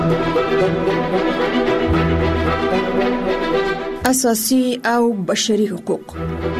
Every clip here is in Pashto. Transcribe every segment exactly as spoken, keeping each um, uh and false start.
اساسي او بشري حقوق.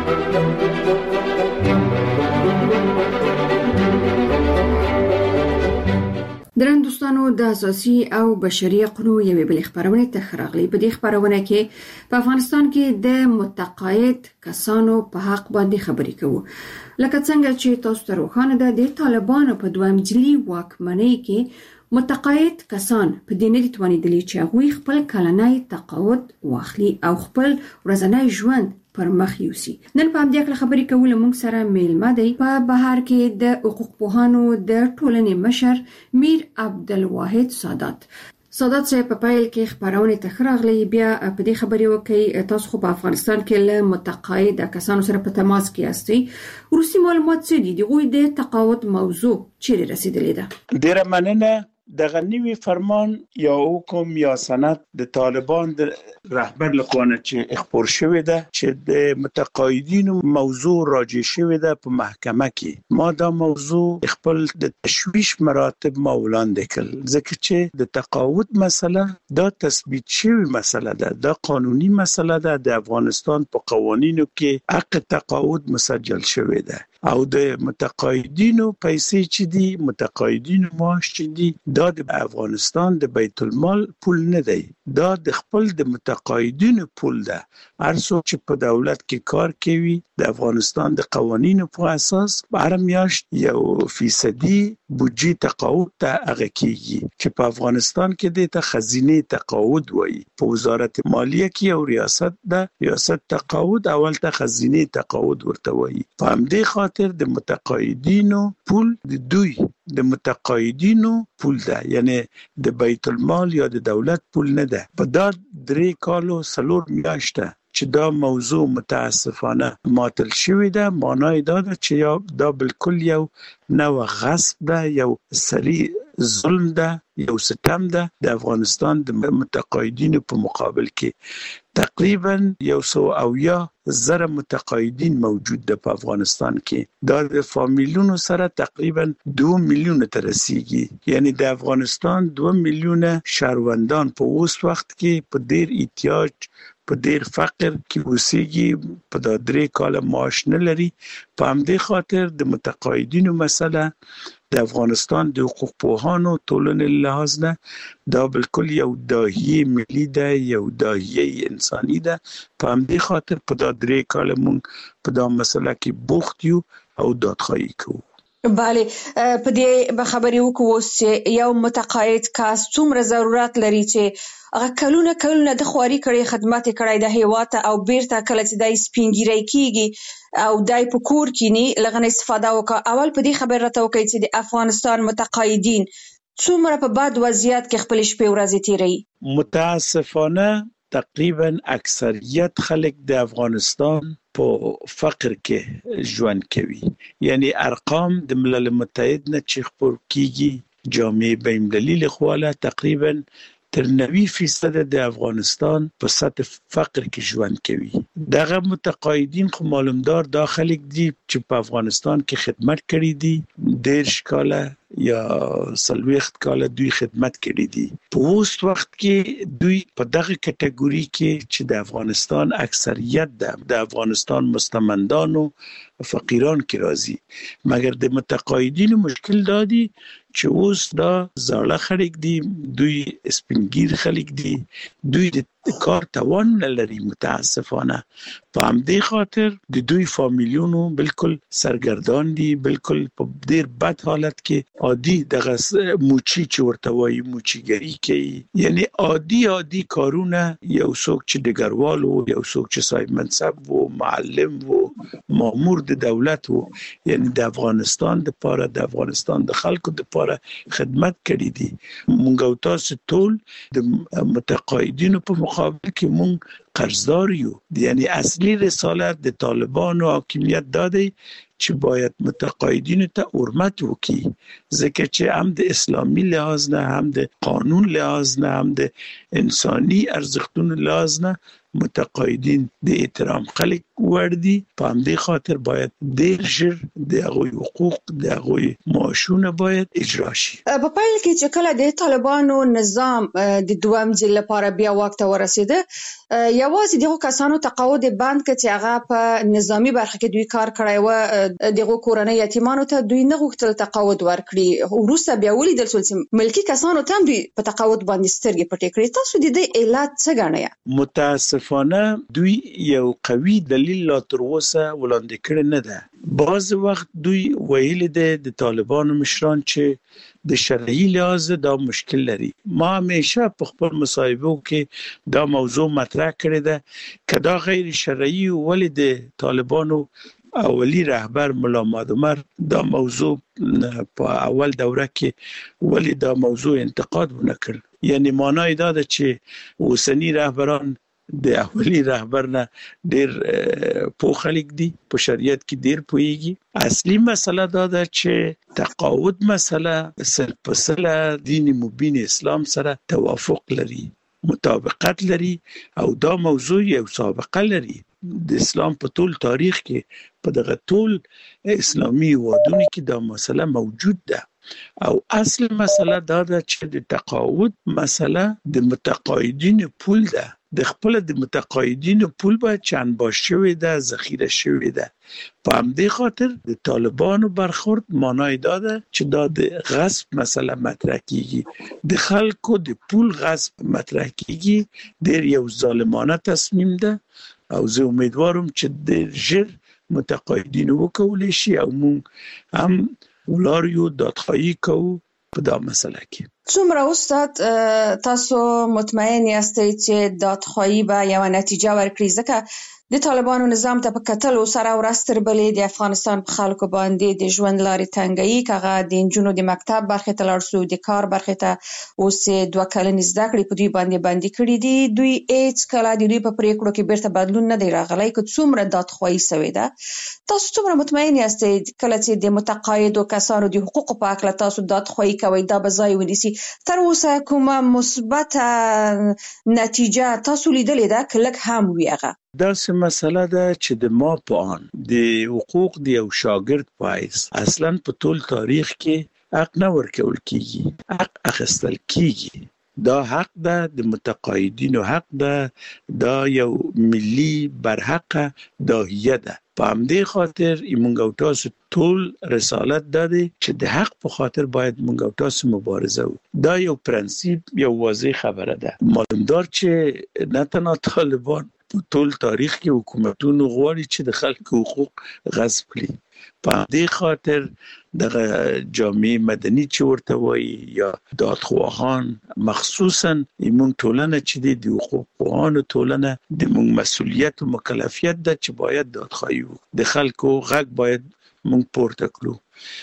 درن دوستانو د اساسي او بشري حقوقو یوې بلې خبرونه ته راغلي. په دې خبرونه کې په افغانستان کې د متقاعد کسانو په حق باندې خبرې کوو. لکه څنګه چې تاسو ته روښانه ده د طالبانو په دویم ځلي واکمنۍ کې متقاعد کسان په دې نه دي توانېدلي چې هغوی خپل کلنی تقاعد واخلي او خپل ورځنی ژوند پر مخ یوسي. نن په همدې اړه خبرې کول موږ سره میلمه دی په بهر کې د حقوق پوهانو د ټولنې مشر میر عبدالواحد سادات. سادات صاحب په پیل کې خبرونه ته راغلي، بیا په دې خبرې وکړي تاسو خو په افغانستان کې له متقاعد کسانو سره په تماس کې یاستئ. وروستي معلومات څه دي؟ دغوی د تقاعد موضوع چیرې رسیدلې ده؟ ډیره مننه. دغه نوی فرمان یا حکم یا سند د طالبان د رهبر لخوا چې خپور شوی ده چې د متقاعدینو موضوع راجع شوی ده په محکمه کې. ما دا موضوع خپل د تشویش مراتب ما وړاندې کړل ځکه چې د تقاعد مسله دا تثبیت شوی مسله ده، دا قانوني مسله ده. د افغانستان په قوانینو کې حق تقاعد مسجل شوی ده او د متقاعدینو پیسې چې دي، متقاعدینو معاش چې دي، دا د افغانستان د بیت المال پول نه دی، دا د خپل د متقاعدینو پول ده. هر څوک چې په دولت کې کار کوي د افغانستان د قوانینو په اساس هر میاشت یو فیصدي بودجه تقاعد ته هغه کیږي چې په افغانستان کې د ته خزینه تقاعد وایي. په وزارت مالیه کې او ریاست ده، ریاست تقاعد اول ته خزینه تقاعد ورته وایي. په همدې خاطر د متقاعدینو پول د دوی د متقاعدینو پول ده، یعنی د بیت المال یا د دولت پول نه ده. په دا درې کالو څلور میاشته چې دا موضوع متاسفانه ماتل شوی ده، معنی دا ده چې یا دا بالکل یو نو غصب ده، یو سری ظلم ده، یو ستم ده د افغانستان د متقاعدینو په مقابل کې. تقریبا یو سو او یا زره متقاعدین موجود ده په افغانستان کې. دا د فامیلونو سره تقریبا دو میلیون ته رسیږي، یعنی د افغانستان دو میلیون شهروندان په اوس وخت کې په ډیر احتیاج په ډیر فقر کې اوسېږي، په دا درې کاله معاش نه لري. په همدې خاطر د متقاعدینو مسله د افغانستان د حقوق پوهانو ټولنې لحاظ نه دا بالکل یو داهیه ملي ده، یو داهیه انساني ده. په همدې خاطر په دا درې کاله مونږ په دا مسله کې بوخت یو او دادخواهی کوو. بله، په دې خبرې وکړو چې یو متقاعد کس څومره ضرورت لري چې هغه کلونه کلونه د خواري کړي، خدمت کړي د هیواد او بیرته کله چې دای سپینګیری کیږي او دای په کور کې نه لغنه استفاده وکړي. اول په دې خبره راته وکړي چې د افغانستان متقاعدین څومره په بد وضعیت کې خپل شپې ورځې تیروي. متاسفانه تقریبا اکثریت خلک د افغانستان په فقر کې ژوند کوي. یعنی ارقام د ملل متحد نه چې خپور کیږي جامعه بین المللي لخوا تقریبا تر نوي فیصد د افغانستان په سطح فقر کې ژوند کوي. دغه متقاعدین خو معلومدار دا خلک دي چې په افغانستان کې خدمت کړي دي، دیرش کاله یا سلويخت کاله دوی خدمت کړي دي. په اوس وخت کې دوی په دغه کټګوري کې چې د افغانستان اکثریت ده، د افغانستان مستمندان او فقیران کې راځي. مګر د متقاعدینو مشکل دا دی چې اوس دا زاړه خلک دي، دوی سپینګیر خلک دي، دوی د کار توان نه لري متاسفانه. په همدې خاطر د دوی فامیلونو بالکل سرګردان دي، بالکل په ډیر بد حالت کې عادي دغه موچی چې ورته وایي موچیګری کوي، یعنی عادي عادي کارونه. یو څوک چې ډګروال وو، یو څوک چې صاحب منصب وو، معلم وو، مامور د دولت وو، یعنی د افغانستان د پاره د افغانستان د خلکو د پاره خدمت کړي دي. مونږ او تاسو ټول د متقاعدینو په مقابل کې مونږ قرضدار یو. یعنی اصلي رسالت د طالبانو حاکمیت داده چې باید متقاعدینو ته حرمت وکړي، ځکه چې هم د اسلامي لحاظ نه، هم د قانون لحاظ نه، هم د انساني ارزښتونو لحاظ نه متقاعدین د احترام خلک وړ دي. په همدې خاطر باید ډېر ژر د هغوی حقوق، د هغوی معاشونه باید اجرا شي. په پیل کې چې کله د طالبانو نظام د دویم ځل لپاره بیا واک ته ورسېده، یوازې دغه کسانو تقاعد بند کړ چې هغه په نظامی برخه کې دوی کار کړی و. دغه کورنۍ یتیمانو ته دوی نه غوښتل تقاعد ورکړي. وروسته بیا ولیدل شول چې ملکی کسانو ته دوی په تقاعد باندې سترګې پټې کړې. تاسو د دې علت څه ګڼئ؟ متاسفانه دوی یو قوي دلیل لا تر اوسه وړاندې کړی نه ده. بعض وخت دوی ویلي دي د طالبانو مشران چې د شرعي لحاظ دا مشکل لري. ما همیشه په خپل مصاحبو کې دا موضوع مطرح کړې ده که دا غیر شرعي ولې د طالبانو اولی رهبر ملا محمد عمر دا موضوع په اول دوره کې ولې دا موضوع انتقاد ونکړ. یعنی معنی دا ده چې اوسنی رهبران د اولی رهبر نه ډېر پوه خلک دي، په شریعت کې ډېر پوهیږي. اصلي مسله دا ده چې تقاعد مسله سل په سله دین مبین اسلام سره توافق لري، مطابقت لري، او دا موضوع یو سابقه لري. د اسلام په ټول تاریخ کې په دغه ټول اسلامي هیوادونو کې دا مسله موجود ده. او اصل مسله دا ده چې د تقاعد مسله د متقاعدینو پول ده. د خپل د متقاعدینو پول باید چند باش شوی ده، ذخیره شوی ده. په همدې خاطر د طالبانو برخورد معنی دا ده چې دا د غصب مسله مطرح کیږي، د خلکو د پول غصب مطرح کیږي. ډېر یو ظالمانه تصمیم ده او زه امیدوارم چې ډېر ژر متقاعدینو وکولی شي او موږ هم ولاریو دادخواهی کوو په دا مسله کې. څومره استاد تاسو مطمئن یاستئ چې دادخواهی به یو نتیجه ورکړي؟ ځکه د طالبانو نظام ته په کتلو سره ورځ تر بلې د افغانستان په خلکو باندې د ژوند لارې تنګوي. که هغه د نجونو د مکتب برخې ته لاړ شو، د کار برخې ته اوس دوه کلنې زده کړې په دوی باندې بندي کړي دي. دوی هیڅ کله د دوی په پریکړو کې بیرته بدلون نه دی راغلی که څومره دادخواهی سوې ده. تاسو څومره مطمئن یاستئ کله چې د متقاعدو کسانو د حقوقو په هکله تاسو دادخواهی کوئ دا به ځای ونیسي؟ تر اوسه کومه مثبته نتیجه تاسو لیدلې ده که لږ هم وي؟ هغه داسې مسله ده چې د ما په آن د حقوق د یو شاګرد په حیث اصلا په ټول تاریخ کې حق نه ورکول کیږي، حق اخیستل کیږي. دا حق ده، د متقاعدینو حق ده، دا یو ملي برحقه داهیه ده. په همدې خاطر موږ او تاسو ټول رسالت دادی چې د حق په خاطر باید موږ او تاسو مبارزه وکړو. دا یو پرنسیپ، یو واضح خبره ده. معلومدار چې نه تنها طالبان په ټول تاریخ کې حکومتونو غواړي چې د خلکو حقوق غصب کړي. په دې خاطر دغه جامعه مدني چې ورته وایي یا دادخواهان، مخصوصا موږ ټولنه چې د حقوق پوهانو ټولنه د موږ مسؤلیت او مکلفیت ده چې باید دادخواهی وکړو. د خلکو غږ باید موږ پورته کړو.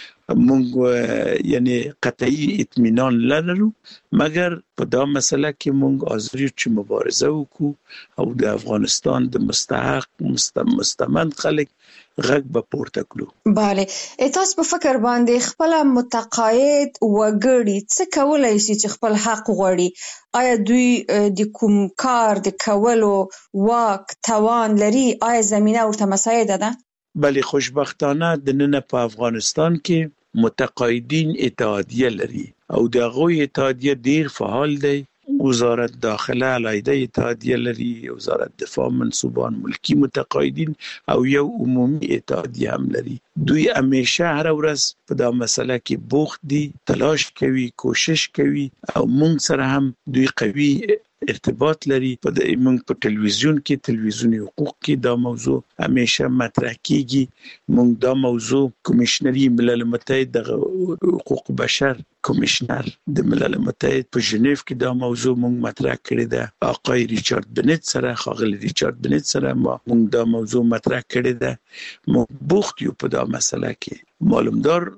موږ یعنی قطعی اطمینان لرو، مګر په دا مسله کې موږ حاضر یو چې مبارزه وکړو او د افغانستان د مستحق مستمند خلک غږ به پورته کړو. بله، تاسو په فکر باندې خپل متقاعد وګړي څه کولای شي چې خپل حق غواړي؟ آیا دوی د کوم کار د کولو واک توان لري؟ آیا زمینه ورته مساعده ده؟ بله، خوشبختانه د نن په افغانستان کې متقاعدین اتحادیه لري او د هغوی اتحادیه ډیر فعال دی. وزارت داخله علیحده اتحادیه لري، وزارت دفاع منصوبان ملکی متقاعدین او یو عمومي اتحادیه هم لري. دوی همیشه هر ورځ په دا مسله کې بوخت دي، تلاش کوي، کوشش کوي او موږ سره هم دوی قوي ارتباط لري. په د موږ په ټلویزیون کې تلویزیوني حقوق کې دا موضوع همیشه مطرح کیږي. موږ دا موضوع کمیشنري ملل متحد د حقوق بشر کمیشنر د ملل متحد په ژنیو کې دا موضوع موږ مطرح کړی ده. آقای ریچارد بنت سره، خاغلی ریچارد بنت سره ما موږ دا موضوع مطرح کړی ده. موږ بوخت یو په دا مسله کې. معلومدار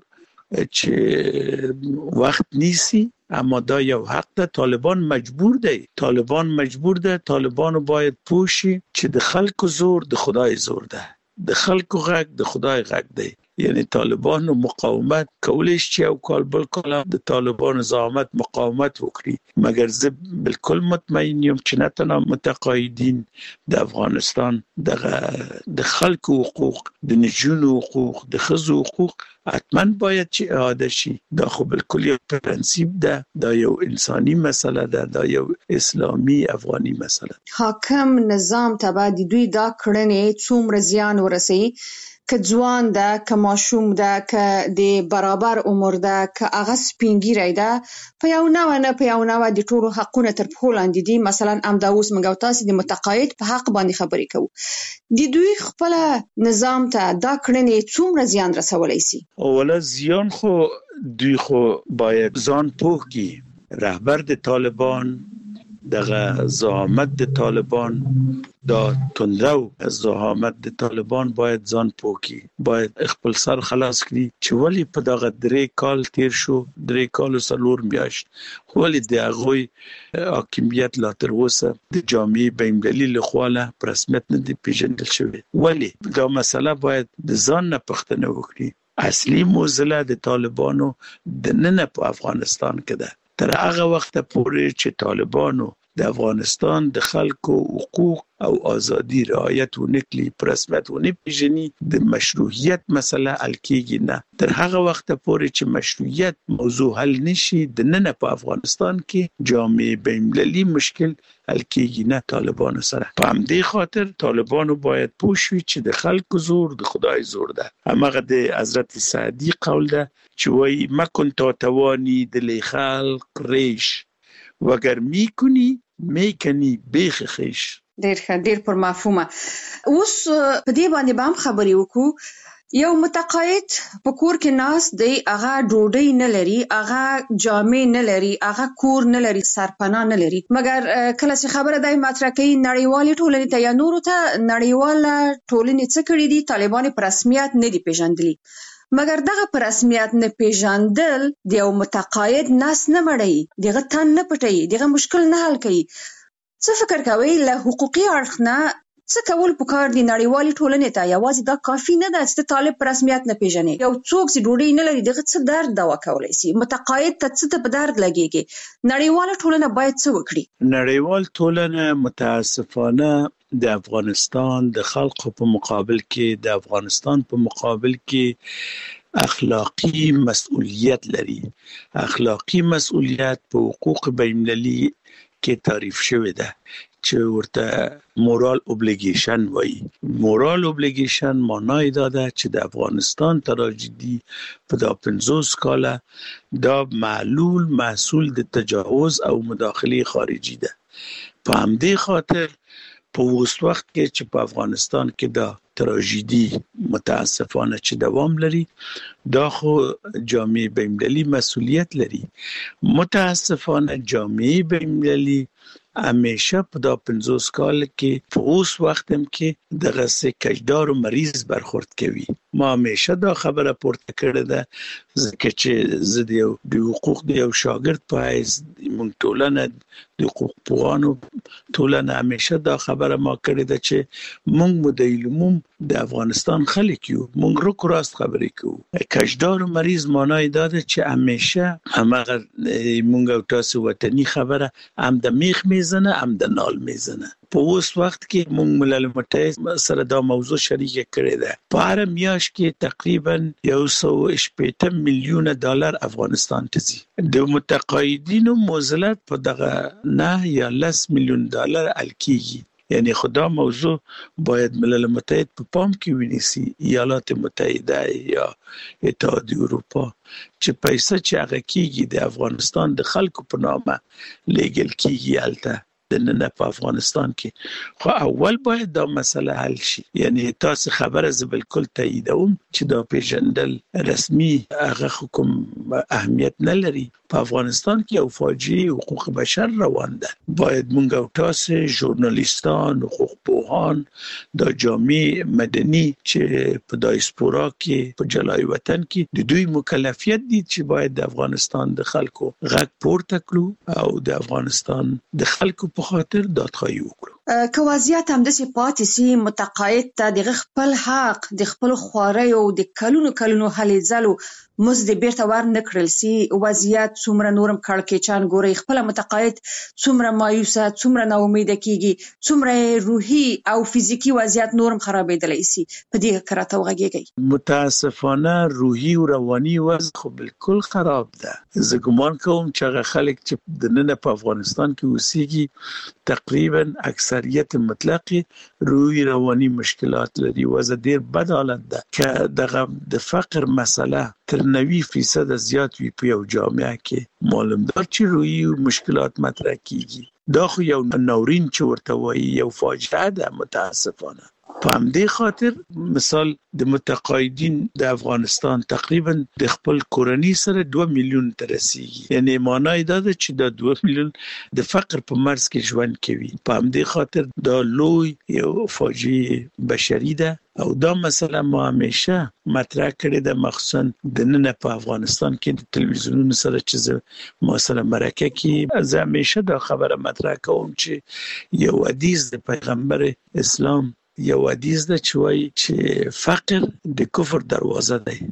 چې وخت نیسی، اما دا یو حق ده. طالبان مجبور دی طالبان مجبور ده طالبانو باید پوشي چې د خلکو زور د خدای زور ده، د خلکو غږ د خدای غږ دی. یعنی طالبانو مقاومت کولی شي او کال بل کال د طالبانو زعامت مقاومت وکړي، مګر زه بالکل مطمئن یم چې نه تنها متقاعدین د افغانستان دغه د خلکو حقوق، د نجونو حقوق، د ښځو حقوق حتما باید چې اعاده شي. دا خو بالکل یو پرنسیپ ده، دا یو انساني مسله ده، دا یو اسلامي افغاني مسله. حاکم نظام ته به د دوی دا کړنې څومره زیان ورسوي؟ که ځوان ده، که ماشوم ده، که د برابر عمر ده، که هغه سپین ږیری ده، په یو نوع نه په یو نوع د ټولو حقونه تر پښو لاندې دي. مثلا همدا اوس موږ او تاسې د متقاعد په حق باندې خبرې کوو. د دوی خپله نظام ته دا کړنې څومره زیان رسولی سي؟ اوله زیان خو دوی خو باید ځان پوه کړي. رهبر د طالبان، دغه زعامت د طالبان، دا تندرو زعامت د طالبان باید ځان پوه کړي، باید خپل سر خلاص کړي چې ولې په دغه درې کال تیر شو، درې کال او څلور میاشت، ولې د هغوی حاکمیت لا تر اوسه د جامعې بین‌المللي لخوا په رسمیت نه دی پیژندل شوی. ولې دا مسله باید د ځان نه پوښتنه وکړي. اصلي موضوع د طالبانو د نن په افغانستان کې ده. تر هغه وخت پورې چې طالبانو د افغانستان د خلکو حقوق او ازادي رعایت ونکړي، په رسمیت ونه پیژني، د مشروعیت مسله حل کیږي نه. تر هغه وخت پورې چې مشروعیت موضوع حل نشي، د نن په افغانستان کې جامعه بین‌المللي مشکل حل کیږي نه طالبانو سره. په همدې خاطر طالبانو باید پوه شي چې د خلکو زور د خدای زور ده. همغه د حضرت سعدي قول ده چې وایي مکن تا توانی دل خلق ریش وگر میکنی میکنی بیخ خیش. ډیر ښه، ډیر پر مفهومه. اوس په دې باندې به هم خبرې وکړو. یو متقاعد په کور کې ناست دی، هغه ډوډۍ نه لري، هغه جامې نه لري، هغه کور نه لري، سرپناه نه لري، مګر کله چې خبره دی مطرح کوي نړیوالې ټولنې ته یا نورو ته، نړیواله ټولنې څه کړي دي؟ طالبان په رسمیت نه دي پیژندلي. مګر دغه په رسمیت نه پیژندل د یو متقاعد نس نه مړوي، دغه تن نه پټوي، دغه مشکل نه حل کوي. څه فکر کوئ له حقوقي اړخ نه څه کول پکار دي نړیوالې ټولنې ته؟ یوازې دا کافي نه ده چې طالب په رسمیت نه پیژني. یو څوک چې ډوډۍ نه لري دغه څه درد دوا کولی سي؟ متقاعد ته څه ته په درد لګېږي؟ نړیواله ټولنه باید څه وکړي؟ نړیوال ټولنه متاسفانه د افغانستان د خلکو په مقابل کې، د افغانستان په مقابل کې اخلاقی مسؤلیت لري. اخلاقی مسؤلیت په حقوق بین‌المللي کې تعریف شوی ده چې ورته مورال اوبلیګیشن وایي. مورال اوبلیګیشن معنی دا ده چې د افغانستان تراژیدي په دا پنځوس کاله دا معلول محصول د تجاوز او مداخله خارجي ده. په همدې خاطر په اوس وخت کې چې په افغانستان کې دا تراژیدي متاسفانه چې دوام لري، دا خو جامعه بین‌المللي مسؤلیت لري. متاسفانه جامعه بین‌المللي همیشه په دا پنځوس کال کې په اوس وخت هم کې دغه سه کجدار او مریض برخورد کوي. ما همیشه دا خبره پورته کړې ده ځکه چې زه د یو د حقوق د یو شاګرد په حیث موږ ټولنه د حقوق پوهانو ټولنه همیشه دا خبره ما کړې ده چې موږ مو د علوم د افغانستان خلک یو، موږ رو راست خبرې کوو. کجدار او مریض معنی دا ده چې همیشه همغه موږ او تاسو وطني خبره هم د میخ میزنه هم د نال میزنه. په اوس وخت کې موږ ملل متحد سره دا موضوع شریک کړی ده. په هر میاشت کې تقریبا یو سوه شپېته میلیونه ډالر افغانستان ته ځي. د متقاعدینو معضلات په دغه نه یا لس میلیون ډالر حل کیږي. یعنی خدا موضوع باید ملل متحد په پام کې ونیسي، ایالات متحده یا اتحادیه اروپا، چې پیسې چې هغه کیږي د افغانستان د خلکو په نامه لیږل کیږي هلته د نن په افغانستان کې خو اول باید دا مسله حل شي. یعنی تاسو خبره ز بالکل تاییدوم چې دا پیژندل رسمي هغه کوم اهمیت نه لري. په افغانستان کې یو فاجعه حقوق بشر روان ده. باید مونږ او تاسو ژورنالیستان، حقوق پوهان، د جامعه مدني چې په دایسپورا کې په جلای وطن کې د دوی مکلفیت دي چې باید د افغانستان د خلکو غږ پورته کړو او د افغانستان د خلکو په خاطر دادخواهی وکړو. که وضعیت همداسې پاتې سي، متقاعد ته د خپل حق د خپل خواریو د کلونو کلونو هلې ځلو مزد بیرته ور نه کړل سي، وضعیت څومره نورم کړکېچان ګوري، خپل متقاعد څومره مایوسه، څومره ناامیده کیږي، څومره روحي او فزیکی وضعیت نورم خرابېدلی سي. په دې کې راته وغږیږئ. متاسفانه روحي او رواني وضع خو بالکل خراب ده. زه ګمان کوم چې هغه خلک چې د نن په افغانستان کې اوسېږي تقریبا اکثریت مطلقي روحي رواني مشکلات لري. وضع ډیر بد حالت ده که دغه د فقر مسله تر نوي فیصد زیات وي په یو جامعه کې معلومدار چې روحي مشکلات مطرح کیږي. دا خو یو ناورین چې ورته وایي یو فاجعه ده متاسفانه. په همدې خاطر مثال د متقاعدین د افغانستان تقریبا د خپل کورنۍ سره دوه میلیون ته رسیږي. یعنی معنی دا ده چې د دوه میلیون د فقر په مرز کې ژوند کوي. په همدې خاطر دا لوی یو فاجعه بشري ده او دا مسله ما همیشه مطرح کړې ده، مخصوصا د نن په افغانستان کې د تلویزیونونو سره چې ما سره مرکه کې زه همیشه دا خبره مطرح کوم چې یو حدیث د پیغمبر اسلام یو حدیث ده چې وایي چې فقر د کفر دروازه ده.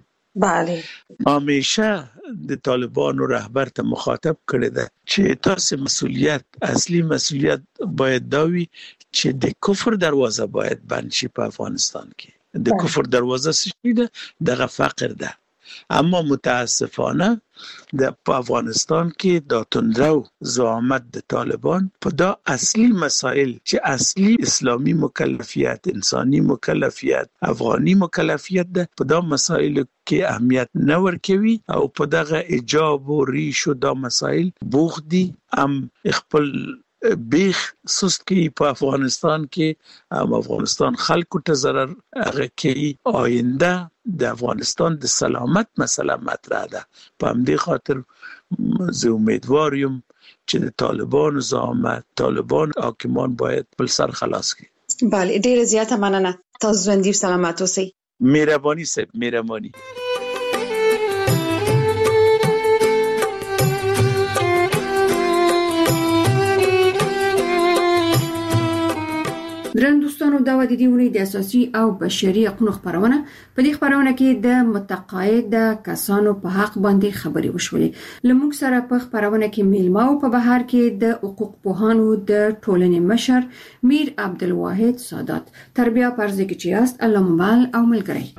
بله همیشه د طالبانو رهبر ته مخاطب کړی ده چې تاسو مسؤلیت اصلي مسؤلیت باید دا وي چې د کفر دروازه باید بند شي په افغانستان کې. د کفر دروازه څه ده؟ دغه فقر ده. اما متاسفانه د په افغانستان کې د توندرو زعامت د طالبان په دا اصلي مسائل چې اصلي اسلامي مکلفیت، انساني مکلفیت، افغاني مکلفیت ده، په دا مسائل کې اهمیت نه ورکوي او په دغه ایجاب او ریشو دا مسائل بوخ دي. هم خپل بیخ سست کی په افغانستان کې هم افغانستان خلکو ته ضرر هغه کوي. آینده د افغانستان د سلامت مسله مطرح ده. په همدې خاطر زه امیدوار یم چې د طالبانو زعامت، طالبان حاکمان باید بل سر خلاص کړي. بله ډیره زیاته مننه. تاسو ژوندي سلامت اوسئ. مهرباني صاحب، مهرباني. درن دوستانو دا د دې ونې د اساسي او بشري حقوقو خبرونه په دې خبرونه کې د متقاعد کسانو په حق باندې خبرې وشولې. لموږ سره په خبرونه کې میلمه او په بهر کې د حقوق پوهانو د ټولنې مشر میر عبدالواحد سادات. تربیه پرځ کې چې است الله مبال او ملګری.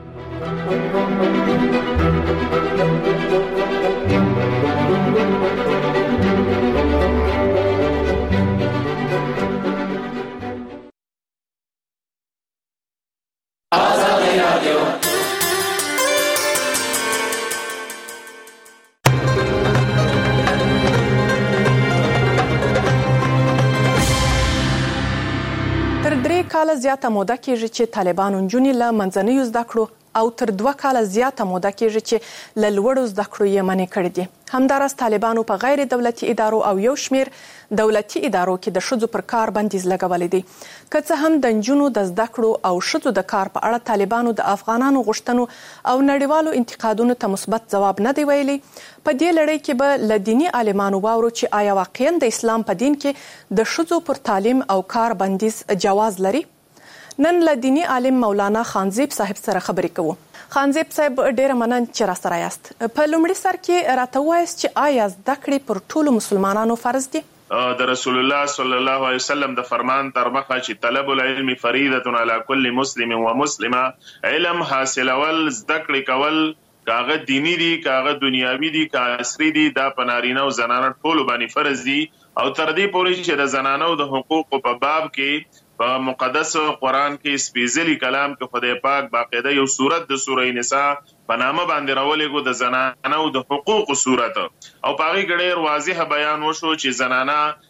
کاله زیاته موده کېږي چې طالبانو نجونې له منځنیو زده کړو او تر دوه کاله زیاته موده کېږي چې له لوړو زده کړو یې منع کړي دي. همداراز طالبانو په غیر دولتي ادارو او یو شمیر دولتي ادارو کې د ښځو پر کار بندیز لګولی دی. که څه هم د نجونو د زده کړو او ښځو د کار په اړه طالبانو د افغانانو غوښتنو او نړیوالو انتقادونو ته مثبت ځواب نه دی ویلی. په دې لړۍ کې به له دیني عالمانو واورو چې آیا واقعا د اسلام په دین کې د ښځو پر تعلیم او کار بندیز جواز لري؟ نن له دیني عالم مولانا خانزیب صاحب سره خبرې کوو. خانزیب صاحب ډیره مننه چې را سره یاست. په لومړي سر کې راته ووایاست چې آیا زده کړې پر ټولو مسلمانانو فرض دي؟ د رسول الله صلی الله علیه وسلم د فرمان تر مخه چې طلب العلم فریضه علی کل مسلم و مسلمه، علم حاصلول، زده کړې کول، کاغه دینی دي، کاغه دنیاوی دي، کاغه عصري دي، دا په نارینه او زنانه ټول باندې فرض دي. او تر دې پورې چې د زنانو د حقوقو په باب کې په مقدس قرآن کې سپیڅلی کلام کې خدای پاک باقاعده یو سورت د سورې نساء په نامه باندې راولېږو د زنانو د حقوقو سورت، او په هغې کې ډېر واضح بیان وشو چې زنانه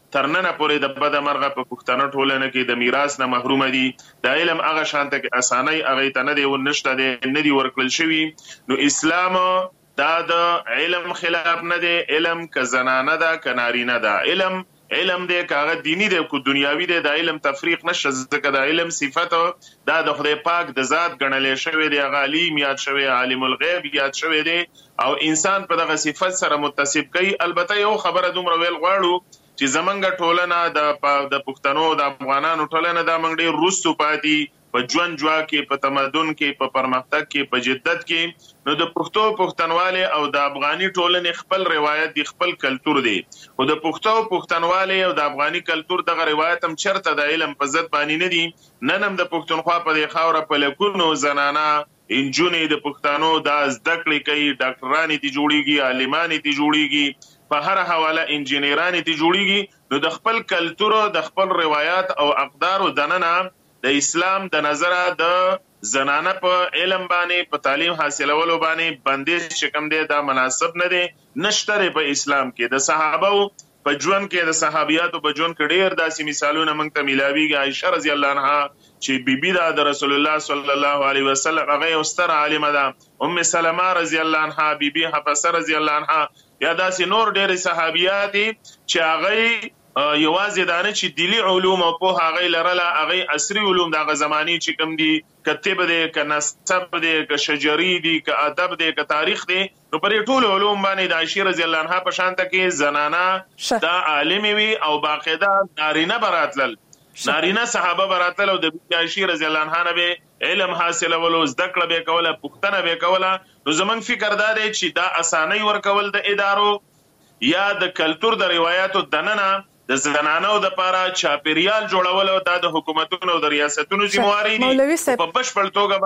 ترننه پورې د بد مرغه په پښتنه ټولنه کې د میراث نه محروم دي. د علم هغه شانته کې اسانۍ هغه ته نه دی ورنشته دی نه دی ورکړل شوی. نو اسلام دا د علم خلاف نه دی. علم که زنانه ده که نارینه ده، علم علم دی کاغه دینی دی کو دنیاوی دی. د علم تفریق نشه ځکه د علم صفت دا د خدای پاک د ذات ګڼل شوی دی. هغه علیم یاد شوی، عالم الغیب یاد شوی دی او انسان په دغه صفت سره متصف کوي. البته یو خبره دومره ویل غواړو چې زمونږ ټولنه د د پښتنو د افغانانو ټولنه د موږ ډېر وروستو پاتې په ژوند جوا کې، په تمدن کې، په پرمختګ کې، په جدت کې. نو د پښتو پښتنوالي او د افغاني ټولنې خپل روایت دی، خپل کلتور دی. او د پښتو پښتنوالي او د افغاني کلتور دغه روایت هم چرته د علم په ضد باندې نه دي. نن هم د پښتونخوا په دې خاوره په لکونو زنانه انجونې د پښتنو دا زده کړې کوي، ډاکټرانې دي جوړیږي، عالمانې دي جوړیږي، په هر حواله انجینرانې دي جوړیږي. نو د خپل کلتور، د خپل روایت او اقدار دننه د اسلام د نظره د زنانه په علم باندې په تعلیم حاصلولو باندې بندیز چې کوم دی دا مناسب نه دی. نشته په اسلام کې. د صحابه په ژوند کې، د صحابياتو په ژوند کې ډېر داسې مثالونه موږ ته ملاويږي. عائشه رضی الله عنها چې بیبي ده د رسول الله صلی الله علیه وسلم، هغه یو ستر عالمه ده. ام سلمہ رضی الله عنها، بیبي حفصه رضی الله عنها، یا داسې نور ډېر صحابيات چې هغه یوازې دانه چې دلی علوم او په هغه لرله، هغه عصري علوم دغه زماني چې کوم دي، کتب دي، ک نسب دي، ک شجري دي، ک ادب دي، ک تاریخ دي. نو پر ټول علوم باندې د عائشه رضی الله عنها په شانته کې زنانه دا عالم وي او باقاعده نارینه براتل، نارینه صحابه براتل او د عائشه رضی الله عنها نه به علم حاصل ولو زده کړه به کوله، پښتنه به کوله. نو زمون فکر دا دی چې دا اسانۍ ورکول د ادارو یا د کلتور د روایتو دننه د زنانو د لپاره چاپیریال جوړول او د حکومتونو او د ریاستونو ذمہواری دي. په بشپړ توګه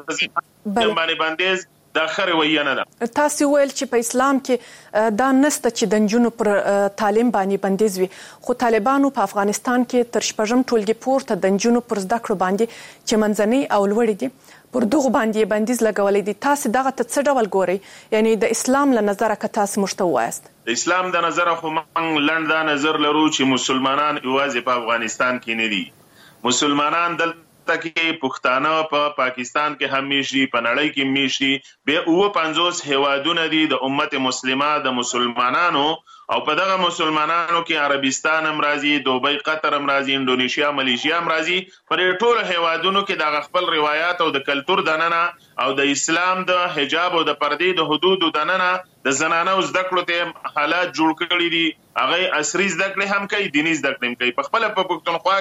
باندې د باندې بندیز د خره وینه ده. تاسو ویل چې په اسلام کې دا نسته چې د نجونو پر تعلیم باندې بندیز وي، خو طالبانو په افغانستان کې تر شپږم ټولګي پورته د نجونو پر زده کړو باندې چې منځنۍ او لوړې دي پر دغه باندې بندیز لګولې دي. تاسو دغه ته څه ډول ګورئ؟ یعنی د اسلام له نظره که تاسو مشته وایست؟ د اسلام د نظر خو موږ لنډ دا نظر لرو چې مسلمانان یوازې په افغانستان کې نه دي. مسلمانان دلته کې پښتانه په پاکستان کې هم میشي، په نړۍ کې میشي، به اوه پنځوس هیوادونه دي د امت مسلمه د مسلمانانو. او په دغه مسلمانانو کې عربستان هم راځي، دوبۍ، قطر هم راځي، انډونیشیا، ملیشیا هم راځي. پر ټول هیوادونو کې د خپل روایت او د کلتور دننه او د اسلام د حجاب او د پردې د حدود دننه د زنانو زده کړو ته حالات جوړ کړی دي. هغه عصري زده کړې هم کوي، دیني زده کړې هم کوي. په خپل په پښتونخوا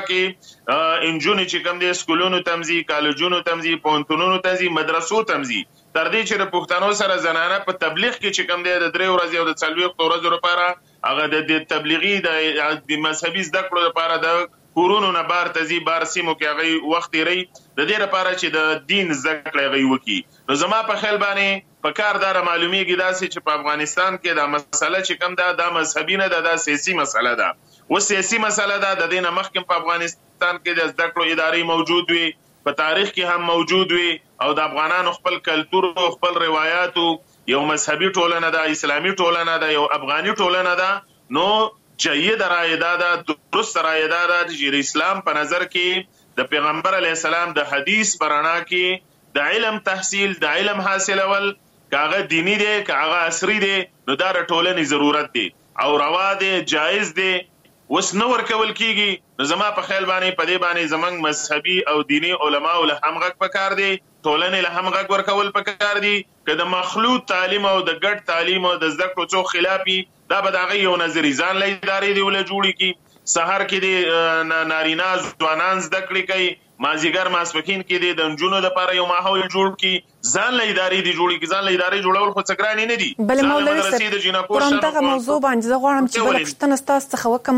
کې انجونې چې کوم دي سکولونو تمزي، کالجونو تمزي، پونتونونو تمزي، مدرسو تمزي، تر دې چې د پښتنو سره زنانه په تبلیغ کې چې کوم دی د درې ورځې او د څلوېښتو ورځو لپاره هغه د تبلیغي د مذهبي زده کړو لپاره د کورونو نه بار تزي، بار سیمو کې هغه وخت لري د دې لپاره چې د دین زده کړې هغه وکړي. نو زما په خیال باندې په کار دار معلومیږي داسې چې په افغانستان کې دا مسله چې کوم ده دا مذهبي نه ده، دا سیاسي مسله ده. و سیاسي مسله ده. د دې نه مخکې په افغانستان کې د زده کړو ادارې موجود وي، په تاریخ کې هم موجود وي او د افغانانو خپل کلتور او خپل روایت یو مذهبي ټولنه ده، اسلامي ټولنه ده، یو افغاني ټولنه ده. نو جيد رائے ده، درست رائے ده چې اسلام په نظر کې د پیغمبر علی السلام د حدیث پرانا کې د علم تحصیل، د علم حاصلول، کاغه دینی دی کاغه عصري دی، نو دا ټولنې ضرورت دی او روا دی، جایز دی. وس نو ورکول کیږي. نو زما په خیال باندې په دې باندې زمنګ مذهبي او دینی علما له همغږ پکار دي، ټولنې له همغږ ورکول پکار دي. که د مخلوط تعلیم او د ګډ تعلیم او د زده کړو څو خلافي، دا به دغه یو نظری ځان له ادارې دی ول جوړی کی. سحر کې دي نارینه ځوانان زده کړې کوي، مازیګر ماسپخین کې دي د نجونو لپاره یو ماحول جوړ کی، ځان له ادارې دی جوړی کی. ځان له ادارې جوړول خو څکرانی نه دي. بل مولوی صاحب پرون دغه موضوع باندې زه غواړم چې بل پښتنه تاسو څخه وکم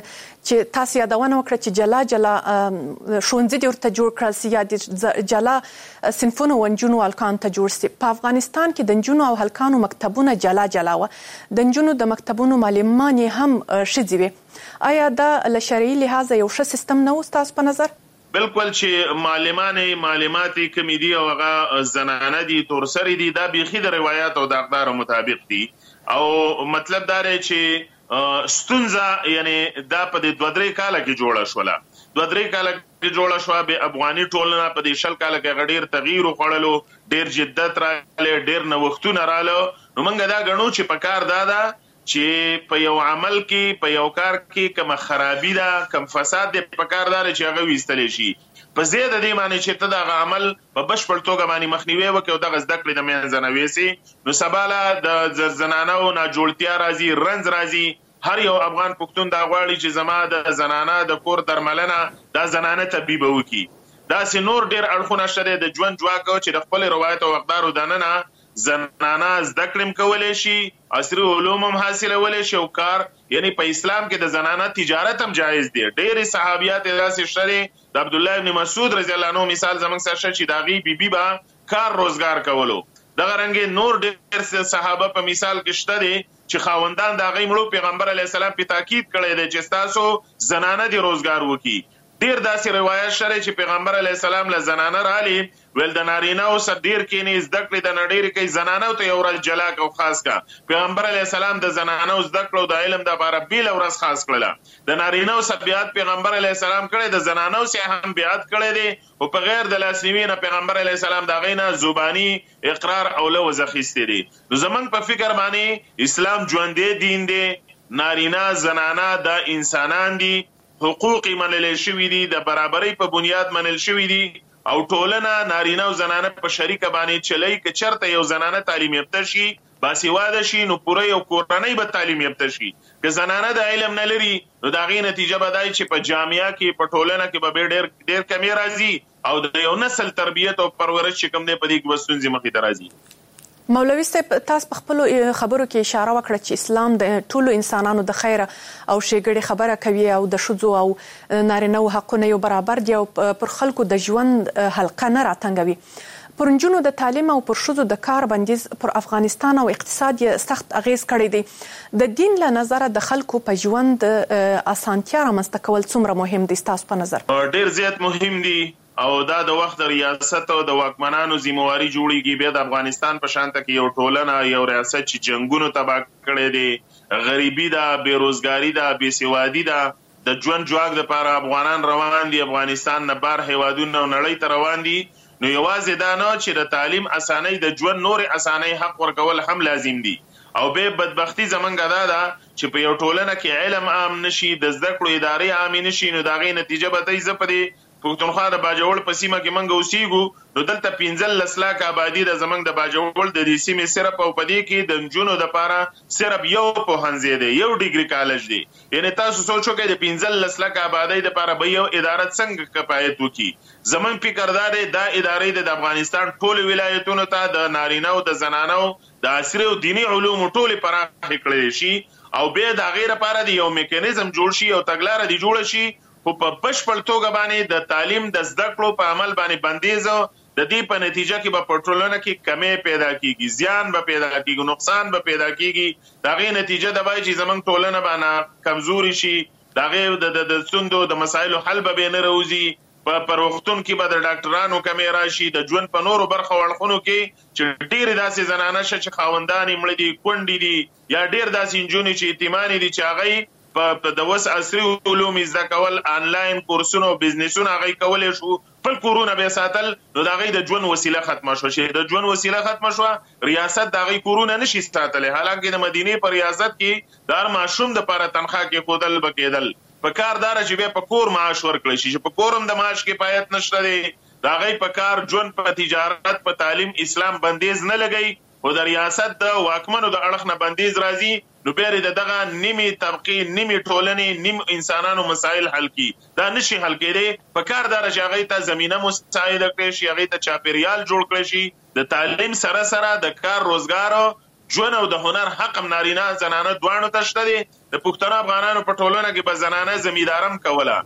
چې تاسو یادونه وکړه چې جلا جلا شونځي د ورته جوړ کړل سي، یا د جلا صنفونو ونجونو الکان ته جوړ سي. په افغانستان کې د نجونو او هلکانو مکتبونه جلا جلا و، د نجونو د مکتبونو معلمان هم شذي وي. آیا دا له شرعي لحاظ یو ښه سیستم نه و تاسو په نظر؟ بالکل چې معلمانې معلوماتي کمی دي او هغه زنانه دي، تورسري دي، دا بيخي د روایت او د اقدار مطابق دي. او مطلب دا دی چې ستونزه یعنی دا په د دوه درې کاله کې جوړه شوله دوه درې کاله کې جوړه شوه به افغاني ټولنه په د شل کاله کې ډېر تغییر وخوړلو ډېر جدت راغلی ډېر نوښتونه راغله نو موږ دا ګڼو چې په کار دا ده چې په یو عمل کې په یو کار کې کوم خرابي ده کوم فساد دی په کار دا چې هغه ویستلی شي په ځای د دې معنی چې ته دغه عمل په بشپړ توګه باندې مخنیوی وکړې او دغه زده کړې د منځه نه ویسې نو سبا له د زنانو ناجوړتیا راځي رنځ راځي هر یو افغان پښتون دا غواړي چې زما د زنانه د کور درملنه دا زنانه طبيبه وکي دا سي نور ډېر اړخونه شته د ژوند جواک چې د خپل روایت او اقدار وداننه زنانه زده کړم کولای شي عصري علوم هم حاصلولی شي او کار یعنی په اسلام کې د زنانه تجارت هم جایز دی ډېرې صحابیات داسې شته د عبد الله ابن مسعود رضی الله عنه مثال زموږ سره چې داغي بیبي با کار روزګار کولو دغه رنګ نور ډېر صحابه په مثال کې شته دي چې خاوندان د هغې مړو پیغمبر علیه السلام په تاکید کړی دی چې ستاسو زنانه دې روزګار وکړي ډېر داسې روایت شته چې پیغمبر علیه السلام له زنانه راغلي ویل د نارینهو سره ډېر کښېني زده کړې د نه ډېرې کوي زنانو ته یو ورځ جلا که او خاص که پیغمبر علیه السلام د زنانو زده کړو د علم دپاره بېله ورځ خاص کړله د نارینهو سره بیعت پیغمبر علیه السلام کړی د زنانو سره هم بیعت کړی دی خو په غیر د لاسنیوي نه پیغمبر علیه السلام د هغې نه زباني اقرار او لوز اخیستی دی نو زموږ په فکر باندې اسلام ژوندی دین دی نارینه زنانه دا انسانان دي حقوق منل شوي دي د برابرۍ په بنیاد منل شوي دي او ټولنه نارینه او زنانه په شریکه باندې چلی که چرته یو زنانه تعلیم یافته شي باسواده شي نو پوره یو کورنۍ به تعلیم یافته شي که زنانه د علم نه لري نو د هغې نتیجه به دا چې په جامعه کې په ټولنه کې به ډېر ډېر کمې راځي او د یو نسل تربیت او پرورش چې کوم دی په دې کې به ستونزې مخې ته راځي مولوي صاحب تاسو په خپلو خبرو کې اشاره وکړه چې اسلام د ټولو انسانانو د خیر او ښېګړې خبره کوي او د ښځو او نارینهو حقونه یو برابر دي او پر خلکو د ژوند حلقه نه راتنګوي پر نجونو د تعلیم او پر ښځو د کار بندیز پر افغانستان او اقتصاد یې سخت اغیز کړی دی د دین له نظره د خلکو په ژوند اسانتیا رامنځته کول څومره مهم دي ستاسو په نظر ډېر زیات مهم دي او دا د وخت د ریاست او د واکمنانو ذمہواري جوړیږي بیا د افغانستان په شانته کې یو ټولنه یو ریاست چې جنگونو تباه کړی دی غریبي ده بېروزګاري ده بېسوادي ده د ژوند جواک دپاره افغانان روان دي افغانستان نه بار هیوادونه او نړۍ ته روان دي نو یوازې دا نه چې د تعلیم اسانۍ د ژوند نورې اسانۍ حق ورکول هم لازم دي او به بدبختی زمونږ دا ده چې په یو ټولنه کې علم عام نشي د زده کړو ادارې عامې نشي نو د هغې نتیجه به دی زه په دې پښتونخوا د باجوړ په سیمه کې موږ اوسېږو نو دلته پنځلس لاکه آبادي ده زموږ د باجوړ د دې سیمې صرف او په دې کې د نجونو دپاره صرف یو پوهنځی دی یو ډیګري کالج دی یعنې تاسو سوچ وکړئ د پنځلس لاکه آبادۍ دپاره به یو اداره څنګه کفایت وکړي زموږ فکر دا دی دا ادارې د افغانستان ټولو ولایتونو ته د نارینهو د زنانو د عصري او دیني علومو ټولې پراخې کړلی شي او بیا د هغې لپاره د یو میکانیزم جوړ شي او تګلاره دې جوړه شي خو په بشپړ توګه باندې د تعلیم د زده کړو په عمل باندې بندیز د دې په نتیجه کې به په ټولنه کې کمې پیدا کیږي زیان به پیدا کیږي نقصان به پیدا کیږي د هغې نتیجه دا وایي چې زموږ ټولنه به کمزوري شي د هغې د ستونزو د مسایلو حل به بې نه راوځي په روغتون کې به د ډاکټرانو کمې راشي د ژوند په نورو برخو اړخونو کې چې ډېرې داسې زنانه شته چې خاوندان یې مړه دي کونډې دي یا ډېر داسې نجونې چې یتیمانې دي چې هغوی په د وس عصري علوم زده کول آنلاین کورسونه او بزنسونه هغوی کولی شو خپل کورونه بیا ساتل نو د هغوی د ژوند وسیله ختمه شوه چې د ژوند وسیله ختمه شوه ریاست د هغوی کورونه نشي ساتلی حالانکې د مدینې په ریاست کې د هر ماشوم دپاره تنخواه کېښودل به کېدل په کار دا چې بیا په کور معاش ورکړی شي چې په کور هم د معاش کفایت نشته دی د هغوی په کار ژوند په تجارت په تعلیم اسلام بندیز نه لګوي خو د ریاست د واکمنو د اړخ نه بندیز راځي نو بیا د دغه نیمې طبقې نیمې ټولنې نیم انسانانو مسایل حل کی دا نشي حل کېدی په کار دا چې هغوی ته زمینه مساعده کړی شي هغوی ته چاپېریال جوړ کړی شي د تعلیم سره سره د کار روزګار ژوند او د هنر حق هم نارینه زنانه دواړو ته شته دی د پښتنو افغانانو په ټولنه کې به زنانه زمیندارم کوله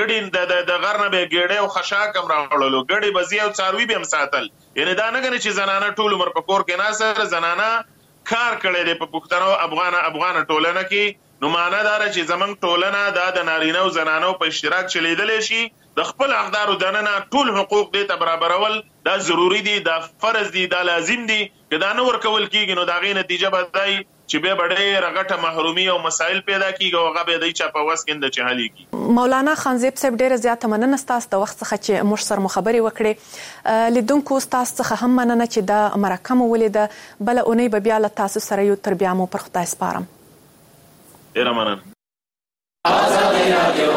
ګډې د غر نه به یې ګېډۍ او خشاک هم راوړلو ګډې بزي او څاروي به هم ساتل یعنې دا نه ګڼې چې زنانه ټول عمر په کور کې ناسته زنانه کار کړی دی په پښتنو افغانه افغانه ټولنه کې نو معنا دا ده چې زموږ ټولنه دا د نارینه او زنانو په اشتراک چلیدلی شي د خپل حقدارو دننه ټول حقوق دې ته برابرول دا ضروري دي دا فرض دي دا لازم دي که دا نه ورکول کېږي نو د هغې نتیجه به دی چې به ډېر غټه محرومي او مسایل پیدا کیږي او هغه به د چا په وس کې د چهالي کی. مولانا خانزیب صاحب ډېر زیاته مننه ستاسو د وخت څخه چې موږ سره مخابري وکړي. لیدونکو ستاسو څخه هم مننه چې د مرکه مو ولیده. بل اونۍ به بیا له تاسو سره یو تر بیا مو پر خدای سپارم. ډېر مننه. آزادي رادیو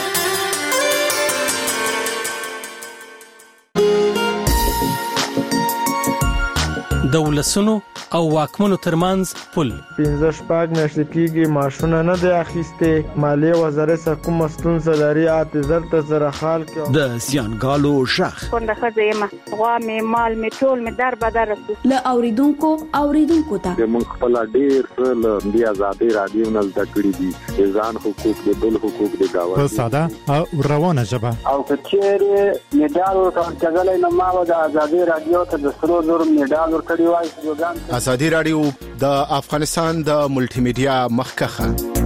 د ولسونو او واکمنو ترمنځ پل. پنځه شپږ میاشتې کېږي ماشونه نه دی اخیستې. مالیې وزارت سره کومه ستونزه لري اته زر ته زره خال کې د زیانګالو شخ څنګه ښځه یم غوا مې مال مې ټول مې در بدر له اوریدونکو اوریدونکو ته موږ خپل ډیر څه له دې آزادي رادیو نه زده کړی دي. ځان حقوق د بل حقوق د گاوه په ساده او روانه ژبه. او کچېره میډال ورکړل نو ما د آزادي رادیو ته د سرو زر میډال ورکړی وای. آزادي رادیو د افغانستان د ملټي میډیا مخکخه.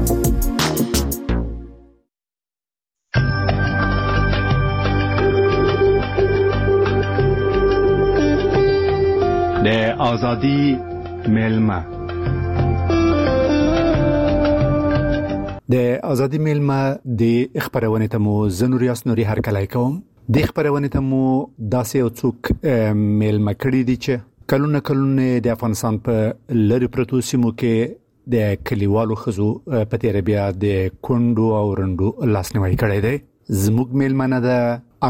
د آزادي میلمه د آزادي میلمه د خبرونه ته مو زنور یاس نوري هر کله کوم. د خبرونه ته مو داسې او څوک میلمه کړی دي چې کلونه کلونه د افغانستان په لری پروتو سیمو کې د کلیوالو خزو په تیر بیا د کندو او رندو لاسنیوي کړی دی. زموږ میلمنه ده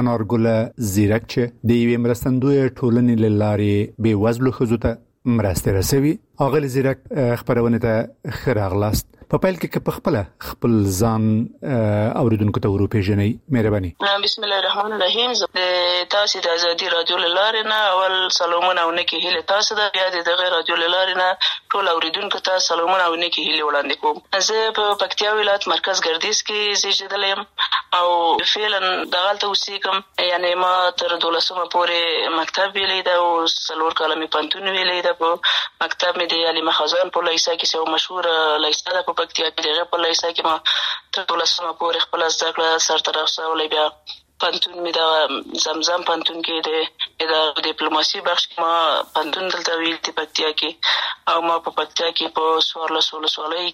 انارګل زیرک چې د یوې مرستندوی ټولنې لارې به وزلو خزو ته مرسته رسوي. اغل زیرک خبرونه ته خراغلاست. په پیل کې په خپل خپل ځان اوریدونکو ته ورو پیژنئ. مهرباني. بسم الله الرحمن الرحیم. تاسو د آزادي رادیو لارې نه اول سلامونه او نیکی هیله تاسو د بیا د غیر رادیو لارې نه ټول اوریدونکو ته سلامونه او نیکی هیله وړاندې کوم. زه په پکتیا ولایت مرکز ګردیز کې زیږیدلم او فعلا دغلته اوسېږم. یعنی ما تر دولسمه پورې مکتب ویلی ده او څلور کاله مې پوهنتون ویلی ده. په مکتب مې د علي مخزن په لیسه کې یو مشهوره لیسه ده په پکتیا کې. دغه په لیسه کې ما تر دولسمه پورې خپل زده کړه سرته رسولې. بیا پوهنتون مې د زمزم پوهنتون کې د ډیپلوماسي بخش کې ما پوهنتون دلته ویل دي پکتیا کې. او ما په پکتیا کې په څوارلس ولسوالۍ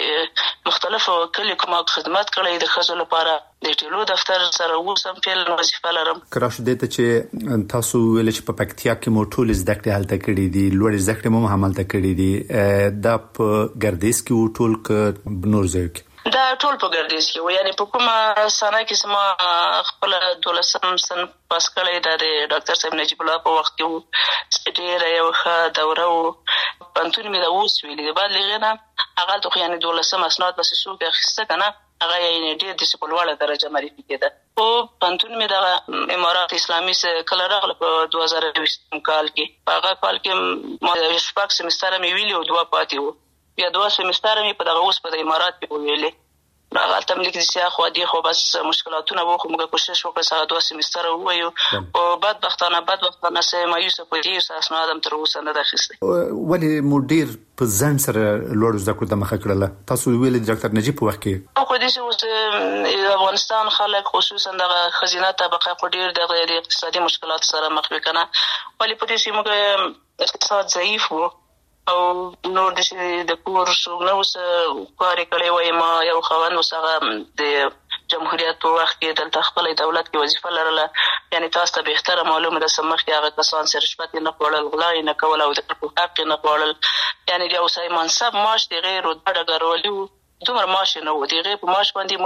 کې مختلفو کلیو ما خدمت کړی د ښځو لپاره. د ټیلو دفتر سره اوسم فعلا وظیفه لرم. کراش دته چې تاسو ویل چې په پکتیا کې مو ټول زده کړې هلته کړې دي، لوړ زده کړې مو هم هلته کړې دي. دا په ګردیز کې ټول ک نور ځای کې دا ټول په ګردیز کې و. یعنی په کومه سنه کې سم خپل دولسم سن پاس کړی دا د ډاکټر صاحب نجیب الله په وخت کې و. ډېره یو ښه دوره و. پوهنتون مې دا اوس ویلي دی. بعد له هغې نه هغلته خو یعنې دولسم اسناد بسې څوک اخیسته که نه هغه یې ډېر داسې په لوړه درجه معرفي کېده. خو پوهنتون مې دغه امارات اسلامي کله راغله په دوه زره یوویشتم کال کې. په هغه کال کې ما شپږ سمستره مې ویلي او دوه پاتې وو. بیا دوه سمستره مې په دغه اوس په د امارات کې وویلې. هغلته هم لیک دسې اخوا دې خو بس مشکلاتونه وو. خو موږ کوشش وکړه چې هغه دوه سمستره ووایو. خو بدبختانه بدبختانه څه مایوسه په دې اوس اسناد هم تر اوسه نه ده اخیستی. ولې مو ډېر په ځان سره لوړو زده کړو ته مخه کړله؟ تاسو ویلې د ډاکټر نجیب په وخت کې خو داسې اوس د افغانستان خلک خصوصا دغه ښځینه طبقه خو ډېر دغه د اقتصادي مشکلاتو سره مخ وي که نه. ولې په دې سیمو کې اقتصاد ضعیف و او نور داسې د کور څوک نه اوس کار یې کړی وای. ما یو خاوند اوس هغه د جمهوریت په وخت کې دلته خپل دولت کې وظیفه لرله. یعنې تاسو ته بهتره معلومه ده چې مخکې هغه کسان چې رشوت یې نه خوړل، غلا یې نه کول او د خلکو حق یې نه خوړل. یعنې د یو سړي منصب معاش د هغې رتبه ډګروالي و. دومره معاش یې نه و. د هغې په معاش باندې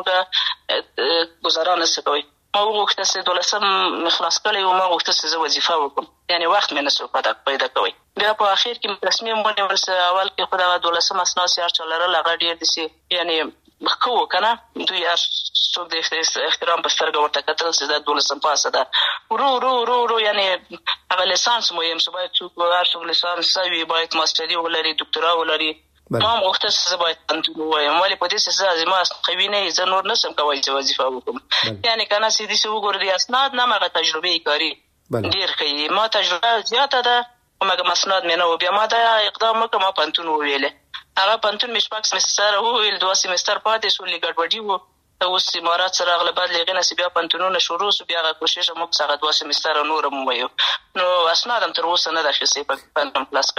موږ ګزاره نسو کوی. ما وغوښته چې دولسم مې خلاص کړی و. ما غوښته چې زه وظیفه وکړم. یعنې وخت مې نسو پیدا کوی. بیا په اخر کې مې تصمیم ونیول چې اول کې خو دغه دولسم اسناد چې هر چا لرل هغه ډېر داسې یعنې ښه و که نه. دوی هر څوک د احترام په سترګه ورته کتل چې دا دولسم پاسه ده. ورو ورو ورو ورو یعنې هغه لیسانس مهم چې باید څوک هر څوک لیسانس وي، باید ماسټري ولري، دوکتورا ولري. ما هم غوښتل چې زه باید پوهنتون ووایم. ولې په دې چې زه زما قوي نه یې زه نور نشم کولی چې وظیفه وکړم. یعنې که نه چې داسې وګورو د اسناد نه هماغه تجربې کاري ډېر ښه یي. ما تجربه زیاته ده خو مګم اسناد مې نه و. بیا ما دا اقدام وکړه، ما پوهنتون وویلې. هغه پوهنتون مې شپږ سمستره وویل، دوه سمستر پاتې شو، لږ ګډوډي و. اوس امارات سره راغله. بعد له هغې نه چې بیا پوهنتونونه شروع شو بیا هغه کوشش موږ هغه دوه سمستره نور هم ووایو. نو اسناد هم تر اوسه نه ده اخیستی، پوهنتون خلاص کړی.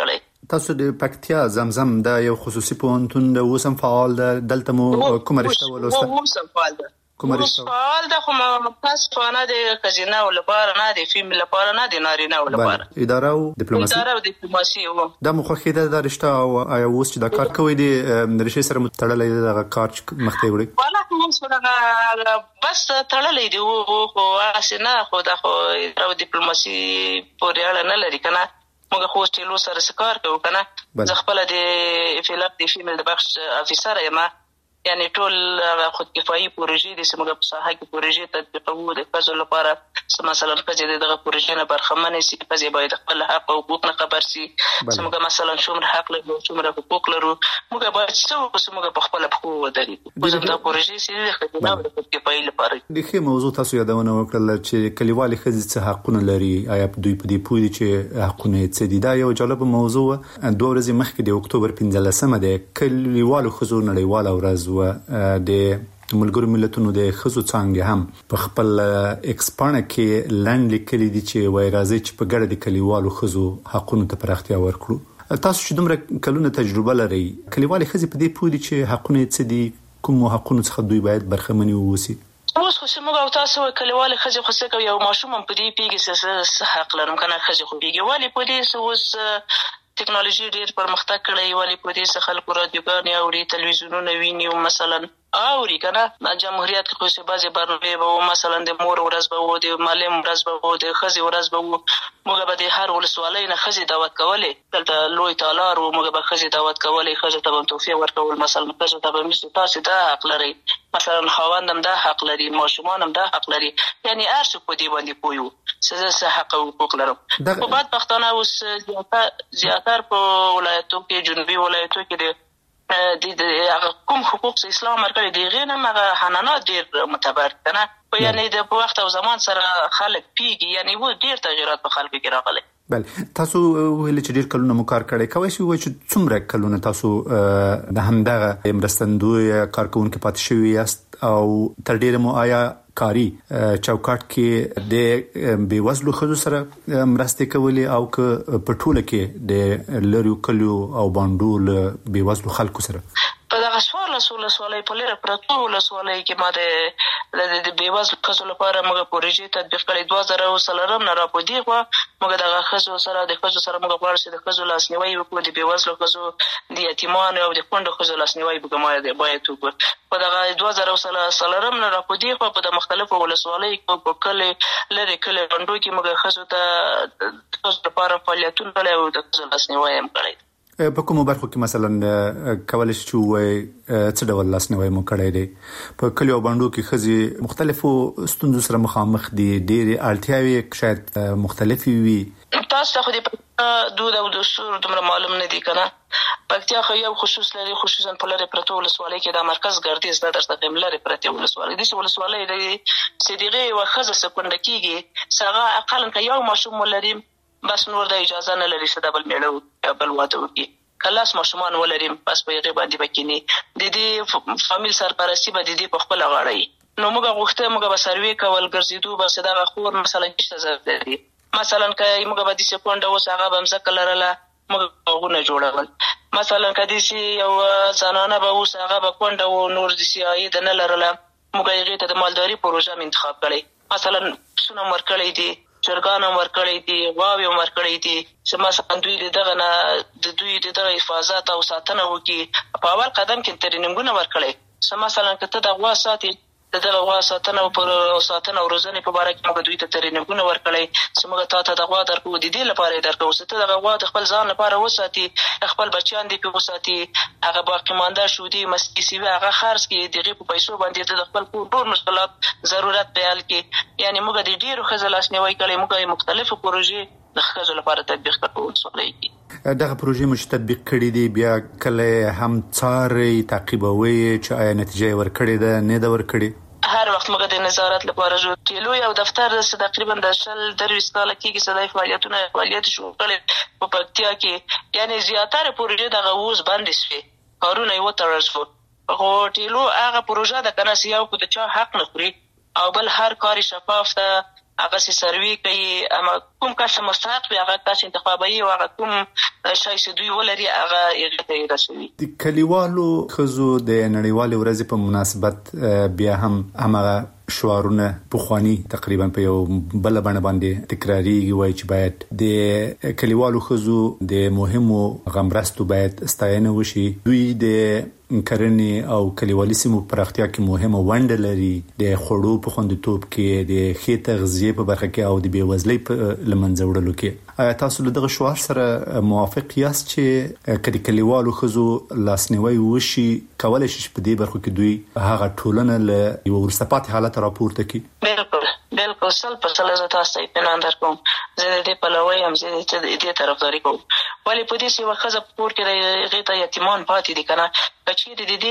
تاسو د پکتیا زمزم د یو خصوصي پوهنتون د وسم فعال دلته مو کوم رشته ولوسته وسم فعال ده کوم رشته فعال ده خو متاسفانه د خزینه ول لپاره نه د فیمل لپاره نه د نارینه ول لپاره اداره او ډیپلوماسي اداره او ډیپلوماسي و د مخخیده د رشته او اوس چې د کار کوي د رشته سره متړلې د کار مخته وړي والا کوم سره بس تړلې دی خو اسنه خو د خو اداره او ډیپلوماسي پورې اړه نه لري کنه موږ خو ټیلو سره سکار کوو کنه زه خپل د فیلپ د فیمل د بخش افیسر یم یعنی ټول خود کفایي پروژې د سیمه په ساحه کې پروژې تطبیقوي د فزل لپاره مثلا فزې دغه پروژې نه برخمنه سي فزې باید خپل حق او حقوق نه خبر سي سیمه مثلا څومره حق لري څومره حقوق لري موږ باید څه سیمه په خپل حقوق ودرېږو زموږ پروژې سي د خدمت د خود کفایي لپاره د خې موضوع تاسو یادونه وکړل چې کلیوالي ښځې څه حقونه لري آیا دوی په دې پوهې چې حقونه څه دي دا یو جالب موضوع دوه ورځې مخکې د اکتوبر پنځلسمه د کلیوالو ښځو نړیواله ورځ و د ملګرو ملتونو د ښځو څانګې هم په خپل ایکسپانه کې لاندې لیکلي دي چې وایي راځي چې په ګډه د کلیوالو ښځو حقونو ته پراختیا ورکړو تاسو چې دومره کلونه تجربه لري کلیوالي ښځې په دې پوهې چې حقونه څه دي کوم حقونه څخه دوی باید برخمنې واوسي اوس خو موږ او تاسو کلیوالي ښځې خو څه کوي یو ماشوم په دې پیږي څه حق لرم کنه ښځې خو پیږي والی په دې اوس ټیکنالوژي ډیر پرمختګ کړی والی په دې څخه خلکو رادیوګانې اوري تلویزیونونه ویني او مثلا اوري کنه جمهوریت کې خو څه بعضي برنامې به مثلا د مور ورځ به و د معلم ورځ به و د ښځې ورځ به و موږ به د هر ولسوالۍ نه ښځې دعوت کولې دلته لوی تالار و موږ به ښځې دعوت کولې ښځو ته به توفیه ورکول مثلا ښځو ته به مې تاسو دا حق لري مثلا خاوند هم دا حق لري ماشومان هم دا حق لري یعنی هر څوک په دې باندې پوي وو څه څه حق او حقوق لرم خو بعد پښتانه اوس زیاتره په ولایتو کې جنوبي ولایتو کې د د کوم حقوق اسلام ورکړي دي غینه مغه حنانات ډیر متبر کنه په یعنی د وخت او زمان سره خلک پیږي یعنی و ډیر تغیرات په خلکو کې راغلي بل تاسو ویل چې ډیر کلونه مو کار کړی کوي چې څومره کلونه تاسو د همدغه مرستندوی کارکونکو پاتې شوی یاست او تر ډیره مو آیا کاری چوکاټ کې د بیوزلو ښځو سره مرستې کولې او که په ټوله کې د لریو کلیو او باندو له بیوزلو خلکو سره په دغه سوال سوال سوالای په لاره پرتو ول سوالای کې ما د د بیوزلو ښځو لپاره موږ پروژې تطبیق کړې دوه زره وسلرم نه را پدې خو موږ دغه ښځو سره د ښځو سره موږ غواړو چې د ښځو لاسنیوي وکړو د بیوزلو ښځو د یتیمانو او د کونډو ښځو لاسنیوي وکړو باید وکړو په دغه دوه زره وسلرم نه را پدې خو په مختلفو ولسوالۍ کې په کله لري کله غونډو کې موږ ښځو ته د ښځو لپاره فعالیتونه کړي او د ښځو لاسنیوي هم کړی په کومو برخو کې مثلا کولای شي چې څه ډول لاسنیوي مو کړی دی په کلیو باندې کې ښځې مختلفو ستونزو سره مخامخ دي ډېرې اړتیاوې شاید مختلفې وي تاسو ته خو د دود او دستور دومره معلوم نه دي کنه پکتیا خو یو خصوص لري خصوصا په لاره پرتو ولسوالۍ کې د مرکز ګردیز د درسته قملره پرتو ولسوالۍ د ولسوالۍ د صدیقه او خزه سکونډه کیږي سغه اقل که یو ماشوم ولري بس نور د اجازه نه لري چې د بل میړو بل واده وکړي کلاس ماشومان ولریم بس په یغه باندې بکینی د دې فامیل سرپرستی به د دې په خپل غاړه نو موږ غوښته موږ به سروي کول ګرځیدو بس دا خور مثلا څه ضرورت دی مثلا که موږ به د سکونډه وس هغه بم ځکه لرله موږ غوونه جوړول مثلا کدي سي یو زنانه به وس هغه به کونډه و نور د سیاي د نه لرله موږ یې ته د مالداري پروژه انتخاب کړی مثلا سونه مرکړی دي چرګان ورکړی دي غواوې ورکړی دي چې مثلا دوی دغه نه د دوی دغه حفاظت او ساتنه وکي په اول قدم کې تریننګونه ورکړي چې مثلا کته د غوا ساتي دغه غوا ساتنه او پر ساتنه او روزنه په اړه کې موږ دوی ته تریننګونه ورکړي چې موږ ته د غوا درکو د دې لپاره درکو چې ته د غوا د خپل ځان لپاره وساتي خپل بچیان دې په وساتي هغه باقی مانده شو دي مستی سی هغه خرڅ کې دغه په پیسو باندې د خپل ټول مشکلات ضرورت بیان کې یعنی موږ د ډیرو خزل اسنوي کړي موږ مختلفو پروژې د خزل لپاره تطبیق کړو څولې دغه پروژې مش تطبیق کړي دي بیا کله هم څاري تعقیبوي چې آیا نتیجه ورکړي ده نه ده ورکړي هر وخت موږ د نظارت لپاره جو ټیلو یو دفتر تقریبا د شل درویش کال کې صداي فعالیتونه فعالیت شروع کړي په پکتیا کې یعنی زیاتره پروژې د غوز باندې شوي کارونه یو ترز وو خو ټیلو هغه پروژه د کناسیاو کو د چا حق نه خوري او بل هر کاری شفاف ته هغه سي سروي کوي اما کوم کس مستحق وي هغه کس انتخابي او هغه کوم شای چې دوی ولري هغه یې ته رسوي. د کلیوالو خزو د نړیوال ورځ په مناسبت بیا هم هغه شعارونه پخوانی تقریبا په یو بل باندې باندې تکراری وي چې باید د کلیوالو خزو د مهمو غمرستو باید ستاینه وشي. دوی د کرنې او کلیوالي سیمو پراختیا کې مهمه ونډه لري. د خوړو په خوندیتوب کې د ښه تغذیه په برخه کې او د بیوزلۍ په لمنځه وړلو کې. آیا تاسو له دغه شعار سره موافق یاست چې کدي کلیوالو خزو لاسنیوي وشي کولای شي په دې برخه کې دوی هغه ټولنه له یو ورسپات حالت راپورته کړي؟ بالکل بالکل سل پر سل زه تاسو ته اطمینان درکوم. زه دې په لوی هم زه دې طرفداري کوم. ولی په دې سیمه خزه پور کې هغه ته یتیمان پاتې دي کنه چې د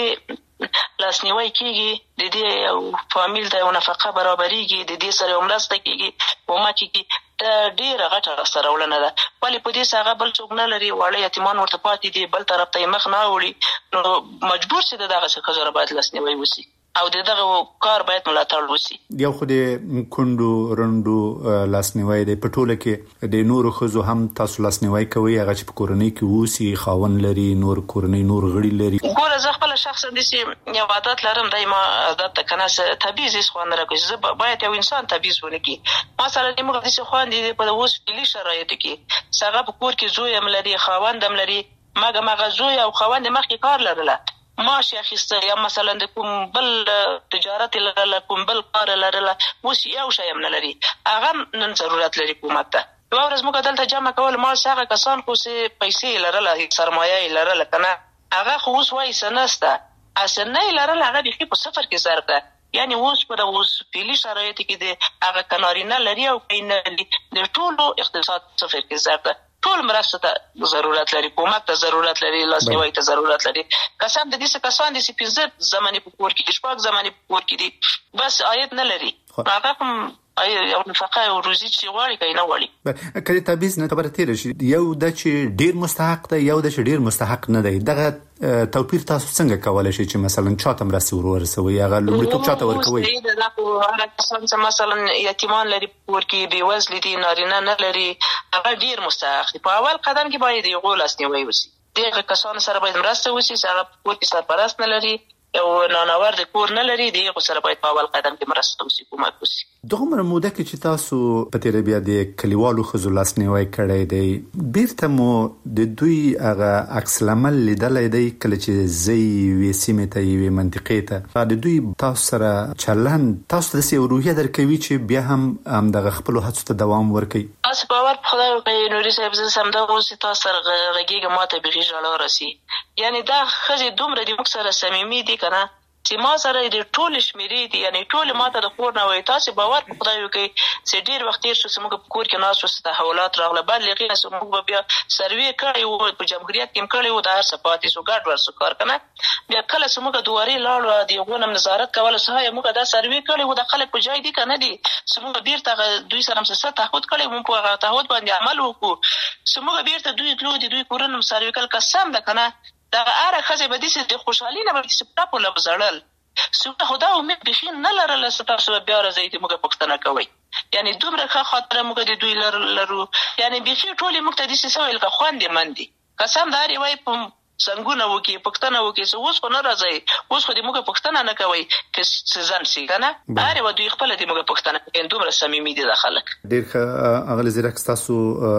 دې لاسنیوي کیږي د دې او فامیل ته نفقه برابرېږي د دې سره مرسته کیږي کومه کیږي د ډیره غټه سره ولنه ده. ولی په دې سره بل څوک نه لري وړي یتیمان ورته پاتې دي بل طرف ته مخ نه وړي نو مجبور سي دغه څه خزر باید لاسنیوي وسی او دغه کار باید ملاتړ وسی. یو خو د کندو رندو لاسنیوي د پټوله کې د نور خزو هم تاسو لاسنیوي کوي هغه چې په کورنۍ کې وسی خاون لري نور کورنۍ نور غړي لري. ګوره زه خپل شخصا د سي یو عادت لرم دایمه عادت ته کنه تبعیض هیڅ خوان نه کوي. زه باید یو انسان تبعیض ونکي. مثلا موږ د سي خوان دي په اوس فعلی شرایط کې څنګه په کور کې زوی هم لري خاوند هم لري مګه مګه زوی او خاوند مخکې کار لرله معاش اخیسته یا مثلا د کوم بل تجارت لرله کوم بل کار لرله اوس یو شی هم نه لري هغه نن ضرورت لري حکومت ته. یو ورځ موږ دلته جمع کول ما څنګه کسان خو سي پیسې لرله سرمایه لرله کنه هغه خو اوس وایي سنسته اسنه لرله هغه بخي په صفر کې ضرب ده. یعنی اوس په اوس فعلی شرایط کې د هغه کنارینه لري او کینه د ټولو اقتصاد صفر کې ضرب ده. ټول مرسته ته ضرورت لري حکومت ته ضرورت لري لاسنیوي ته ضرورت لري. قسم د دې کسان د سپینځه زماني په کور کې شپږ زماني په کور کې دي بس عاید نه لري هغه کوم یو نفقه او روزي چې غواړي کوي نه غواړي. کله تبعیض نه خبره تیر شي یو د چې ډیر مستحق دی یو د چې ډیر مستحق نه دی دغه توپیر تاسو څنګه کولای شئ چې مثلا چاته مرسته ورسوي هغه لومړیتوب چاته ورکوي؟ دا هغه کسان چې مثلا یتیمان لري پور کې بي وزل دي نارینه نه لري هغه ډیر مستحق په اول قدم کې باید یو غول لاسنیوي وشي. دغه کسان سره باید مرسته وشي چې هغه پور کې سرپرست نه لري یو نانور د کور نه لري دغه سره باید په اول قدم کې مرسته وشي حکومت وشي. دغه موده کې چې تاسو په تیر بیا د کلیوالو خزو لاسنیوي کړی دی بیرته مو د دوی هغه عکس العمل لیدلای دی کله چې زی وی سیمه ته وی منطقې ته د دوی تاسو سره چلن تاسو د سی روحیه درکوي چې بیا هم هم د خپل هڅو ته دوام ورکړي. تاسو باور په خدای کوي نوري صاحب زه سم دا اوس تاسو سره غږیږه ماته بغي ژړا راسي. یعنی دا خزي دومره د موږ سره صمیمي دي کنه چې ما سره د ټول شمیرې دي یعنی ټول ماته د خور نه وي. تاسو باور په خدای وکړئ چې ډیر وخت تیر شو چې موږ په کور کې ناس وسته تحولات راغله بل لغې چې موږ بیا سروي کړی وو په جمهوریت کې کړی وو د هر څه پاتې سو ګډ ورسو کار کنه بیا کله چې موږ دواري لاړو دی غونم نظارت کوله سه موږ دا سروي کړی وو د خلک په جای دي کنه دي چې موږ بیرته دوی سره هم څه تعهد کړی موږ په هغه تعهد باندې عمل وکړو چې موږ بیرته دوی تلو دي دوی کورونه سروي کول قسم ده کنه دا اره خزه به دي چې خوشحالي نه به چې په لبزړل سوته خدا امید بخین نه لرله ستاسو بیا راځي چې موږ پښتنه کوي یعنی دومره ښه خاطره موږ د دوی لرو یعنی بخیر ټول موږ ته دي سوال کا خوندې مندي قسم داري وای په څنګه وکي پښتنه وکي چې اوس خو نه راځي اوس خو دې موږ پښتنه نه کوي چې ځان سي کنه هر و دوی خپل دې موږ پښتنه کوي دومره صمیمي دي داخله ډیر ښه اغل زیرک تاسو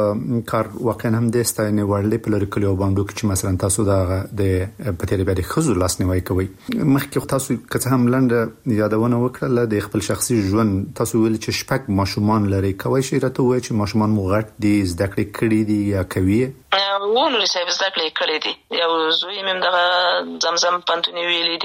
کار واقعا هم د ستاینې وړلې په لری کلیو باندې چې مثلا تاسو دا د پټری باندې خزو لاسنیوي کوي مخکې تاسو که هم لاندې یادونه وکړه د خپل شخصي ژوند تاسو ویل چې شپږ ماشومان لري کوي چې راته وایي چې ماشومان مو غټ دي زده کړې کړې دي یا کوي ونوري صاحب زده کړې کړې دي یو زوی مم دغه زمزم پنتونی ویلې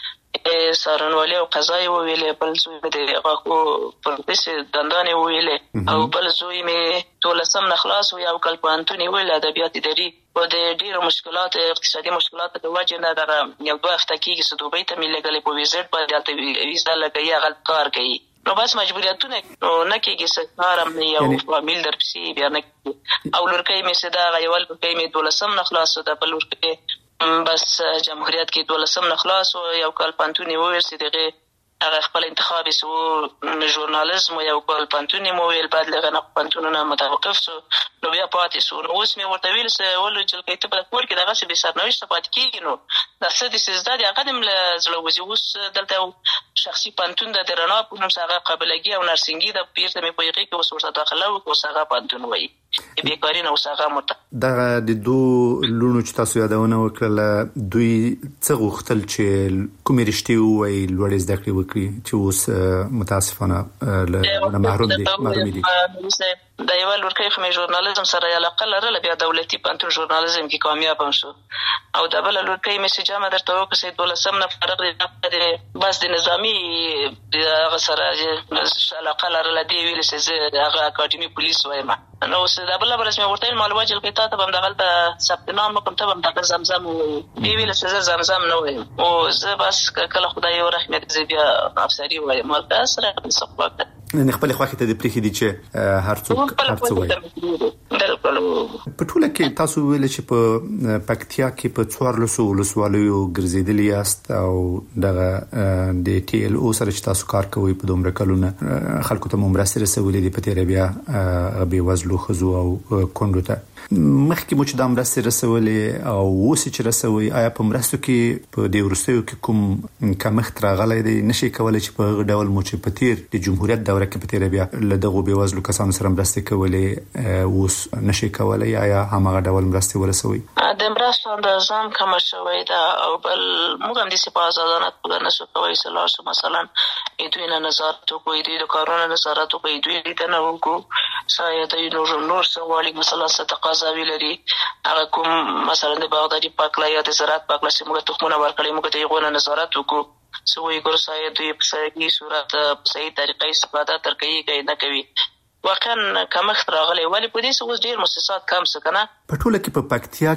دي سارنوالي او قضایي ویلې بل زوی د غاکو پروفیسور دندانې ویلې او بل زوی مې تولسم نخلاص او یو کل پنتونی ویل ادبیات اداري او د ډیرو مشکلات اقتصادي مشکلات د وجه نه دغه یو دوه هفته کېږي چې دوبۍ ته مې لګلې په ویزټ باندې ویزا لګي هغه کار کوي نو بس مجبوریتونه نه کېږي چې کارم نه یو فامیل در پسې بیا نه کېږي او لورکۍ مې صدا غیول لورکۍ مې دولسم نخلاص د بل لورکۍ بس جمهوریت کې دولسم نخلاص او یو کال پانتونی وویل چې دغه هغه خپل انتخاب سو ژورنالیزم یو کول پانتون مو ویل بعد لغه پانتونونه متوقف سو نو بیا پاتې سو نو اوس مې ورته ویل سه ول چې کله ته په کور کې دغه څه به سرنوشت پات کیږي نو د څه د سزا د قدم له زړه وځي اوس دلته شخصي پانتون د درنا په نوم څنګه قابلیت او نرسنګي د پیرته مې په یقې کې اوس ورته داخله او څنګه پانتون وایي بیکاری نو څنګه مت دا د دوه لونو چې تاسو یادونه وکړه دوی څه غوښتل چې کومې رښتې وایي لوړ زده کړې وکړي چې اوس متاسفانه له محروم دي محروم دي د یو لورکې خو مې ژورنالیزم سره علاقه لرله بیا دولتي پانتون ژورنالیزم کې کامیاب هم شو او د بل لورکې مې چې جامه درته وکړه چې دولسم نه فرق دی بس د نظامی هغه سره علاقه لرله دی ویل چې هغه اکاډمي پولیس وایم نو اوس د بل برس مې ورته معلومات چې کې تاسو هم دغه ثبت نام وکم ته هم دغه زمزم دی ویل چې زمزم نه وایم او زه بس کله خدای یو رحمت دې بیا افسری وایم مرکه سره څه نه خپل خواخې ته د پریخي دي چې هر څوک هر څه وایي په ټوله کې تاسو ویل چې په پکتیا کې په څوارلسو ولسوالیو ګرځېدلی یاست او دغه د ټي ال او سره چې تاسو کار کوئ په دومره کلونه خلکو ته مرسته رسولې دي په تیر بیا به وزلو خزو او کندو ته مخکې مو چې د مرسته رسولې او اوس چې رسوي آیا په مرستو کې په دې ورستیو کې کوم کمښت راغلی دی نشي کولای چې په ډول مو چې په تیر د جمهوریت دوره کې په تیر بیا له دغه به وزلو کسانو سره مرسته کولې اوس نشي کولای آیا همغه ډول مرسته ورسوي د مرستو اندازام کم شوی دا او بل موږ هم د سپاه آزادانه په نسو کوي سلاسو مثلا دوی نه نظارت کوي د کارونو نظارت کوي دوی د نه وګو ساید نور نور سوالي مثلا ستقاضاوي لري هغه کوم مثلا د باغداري پاکلا یا د زراعت پاکلا چې موږ تخمونه ورکړي موږ ته یې نظارت وکړو سوې ګور ساید دوی په صحیح صورت په صحیح طریقې استفاده تر کوي کوي نه کوي واقعا کمښت راغلی ولی په دې څه ډیر مؤسسات کم څه کنه په ټوله کې په پکتیا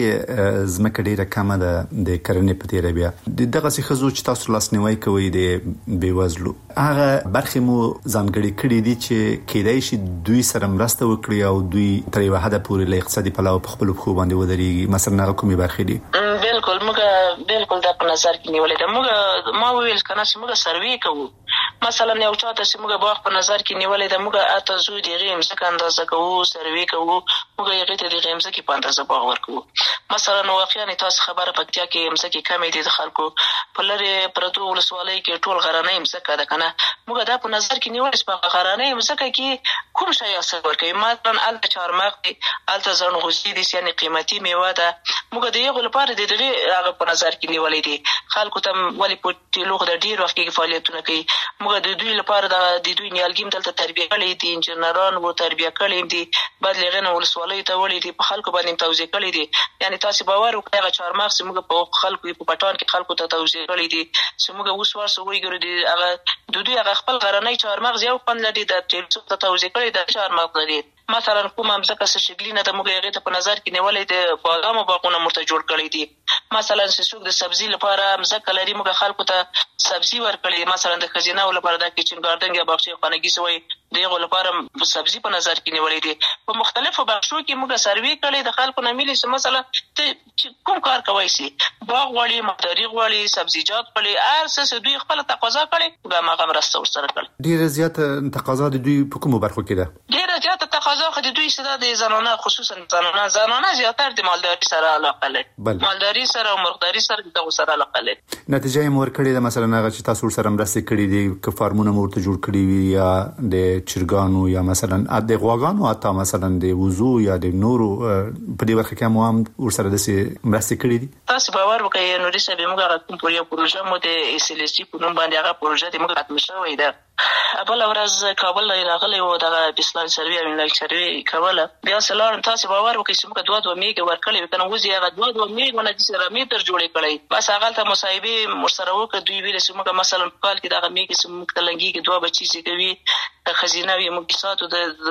کې زمکه ډیره کمه ده د کرنې په تیر بیا دغه څه خزو چې تاسو لاسنیوي کوي د بیوزلو هغه برخه مو ځانګړي کړی دي چې کېدای شي دوی سره مرسته وکړي او دوی تر یو حد پورې له اقتصادي پلوه په خپل خو باندې ودرېږي مثلا هغه کومې برخې دي بالکل موږ بالکل دا په نظر کې نیولې ده موږ ما ویل کنه چې موږ سروي کوو مثلا یو چاته چې موږ باغ په نظر کې نیولې ده موږ اته زو دی غیم څخه اندازه کوو سروي کوو موږ یې غته دی غیم څخه په اندازه باغ ورکو مثلا واقعا تاسو خبره پکتیا کې مزه کې کمې دي د خلکو په لری پرتو ولسوالۍ کې ټول غرانې مزه ده کنه موږ دا په نظر کې نیولې چې په غرانې مزه کې کوم شی اثر ورکوي مثلا ال چارمغ دي ال ځن غوسی دي یعنی قیمتي میوه ده موږ د یو لپاره د دغه هغه په نظر کې نیولې دي خلکو ته ولی په لوغ د ډیر وخت کې فعالیتونه کوي موږ د دوی لپاره د دوی نیالګیم دلته تربیه کړې دي انجنیران وو تربیه کړې دي بعد لغنه ولسوالۍ ته وړي دي په خلکو باندې توزیع کړې دي یعنی تاسو باور وکړئ هغه چارمغ چې موږ په خلکو په پټان کې خلکو ته توزیع کړې دي چې موږ اوس ورسره وګورو دي هغه د دوی هغه خپل غرنۍ چارمغ یو پند لري د ټیلڅو ته توزیع کړې د چارمغ لري مثلا کوم امزکه شګلینه د موږ هغه ته په نظر کې نیولې د باغامو باغونه مرته جوړ کړی دي مثلا سوق د سبزی لپاره امزکه لري موږ خلکو ته سبزی ورکړي مثلا د خزینه لپاره د کچن ګاردن یا باغچې خانګي سوی دغه لپاره سبزی په نظر کې نیولې دي په مختلفو بخشو کې موږ سروي کړي د خلکو نه ملي چې مثلا کوم کار کوي سي باغ وړي مداري وړي سبزیجات وړي ارسه دوی خپل تقاضا کړي دا ماغه مرسته ورسره کړي ډیره زیاته تقاضا د دوی په کومو برخو کې ده ډیره زیاته تقاضا خو د دوی سره د زنانه خصوصا زنانه زنانه زیاتره د مالداري سره علاقه لري مالداري سره او مرغداري سره د سره علاقه لري نتیجه یې مور کړی د مثلا هغه چې تاسو سره مرسته کړی دي ک فارمونه مورته جوړ کړی وي یا د چرګانو یا مثلا د غواګانو اته مثلا د وضو یا د نورو په دې ورخه کې مو هم ور سره د مرسته کړی دي تاسو باور وکړئ نو رسې به موږ کوم پوره پروژه مو د اس ال اس په نوم باندې هغه پروژه د موږ ختم شوې ده بل ورځ کابل راغلی و دغه بسلان سروي او ملک سروي کوله بیا سلام تاسو باور وکړئ چې موږ دوه دوه میګ ورکړل کنه وځي هغه دوه دوه میګ ونه د سره میټر جوړې کړی بس هغه ته مصايبه مرسره وکړ دوی ویل چې موږ مثلا په کال کې دغه میګ چې موږ تلنګي کې دوه بچی چې کوي خزینه وي موږ ساتو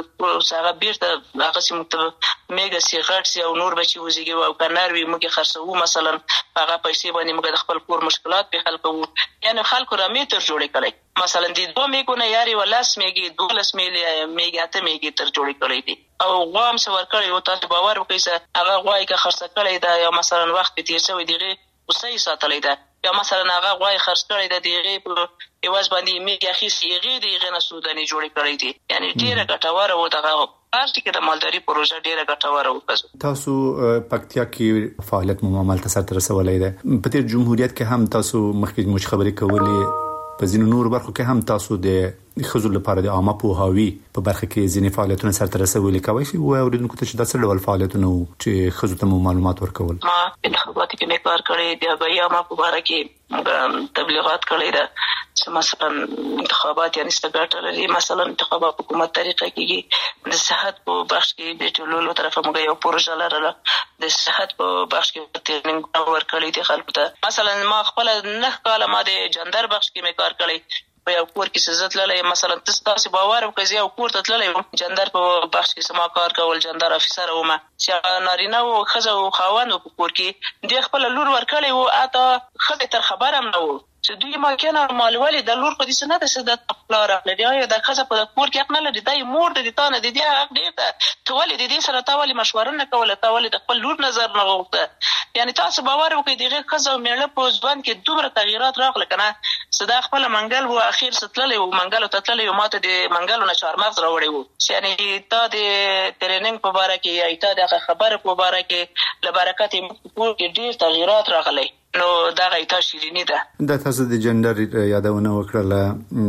د هغه بیرته هغه چې موږ میګ سي غټ سي او نور بچی وځي او کنار وي موږ خرڅو مثلا هغه پیسې باندې موږ د خپل کور مشکلات په حل کوو یعنی خلکو را میټر جوړې کړی مثلا د دوه میګونه یاري ولاس میګي دولس میلي میګاته میګي تر جوړې کړې دي او غوام څور کړی او تاسو باور وکړئ چې هغه غوای کا خرڅ کړی دا یا مثلا وخت تیر شوی دیغه وسې ساتلې ده یا مثلا هغه غوای خرڅ کړی ده دیغه یواز باندې می اخیستي غیر دی غنه سوداني جوړ کړی دي یعنی ډیره ګټوره و دغه پارټي کې د مالداري پروژه ډیره ګټوره و. تاسو پکتیا کې فعالیت مو عمل ته سره رسولای ده په تیر جمهوریت کې هم تاسو مخکې مش خبرې کولې په ځینو نور برخو کې هم تاسو د خزو لپاره د عامه پوهاوی په برخه کې ځینې فعالیتونه سره رسولي کوي چې و اوریدونکو ته چې د څه ډول فعالیتونه چې خزو ته معلومات ورکول. ما انتخابات کې نه کار کړی دی هغه عامه په اړه کې تبلیغات کړی ده چې مثلا انتخابات یعنی ستګټ لري مثلا انتخابات حکومت طریقه کې د صحت په بخش کې د ټولولو طرفه موږ یو پروژه لرله د صحت په بخش کې ټریننګ ورکړی دی خلکو ته. مثلا ما خپل نه کاله ما د جندر بخش کې مې کار کړی په یو کور کې سزت للی مثلا تاسو باور وکړئ یو کور ته تللی جندر په بخش کې سما کار کول جندر افیسر ومه چې نارینه او ښځه او خاوند په کور کې د خپل لور ورکړی وو اته ښځې تر خبره هم نه وو چې دوی ما کنه مالوالي د لور په دې سنت سده خپل راغلی یا د ښځه په کور کې حق نه لري دای مور د دې تانه د دې حق دی ته تولې د دې سره تولې مشوره نه کوله تولې د خپل لور نظر نه غوښته یعنی تاسو باور وکړئ دغه ښځه میړه په ځوان کې دومره تغیرات راغله کنه صدا خپل منګل وو اخیر ستللې وو منګل ته تللې ماته د منګلو نه چارمغز راوړی وو یعنی تا د ټریننګ په اړه کې یا تا د خبره په اړه کې لبرکت په کې ډیر تغیرات راغلي نو دا غیتا شیرینی ده. د تاسو د جندر یادونه وکړه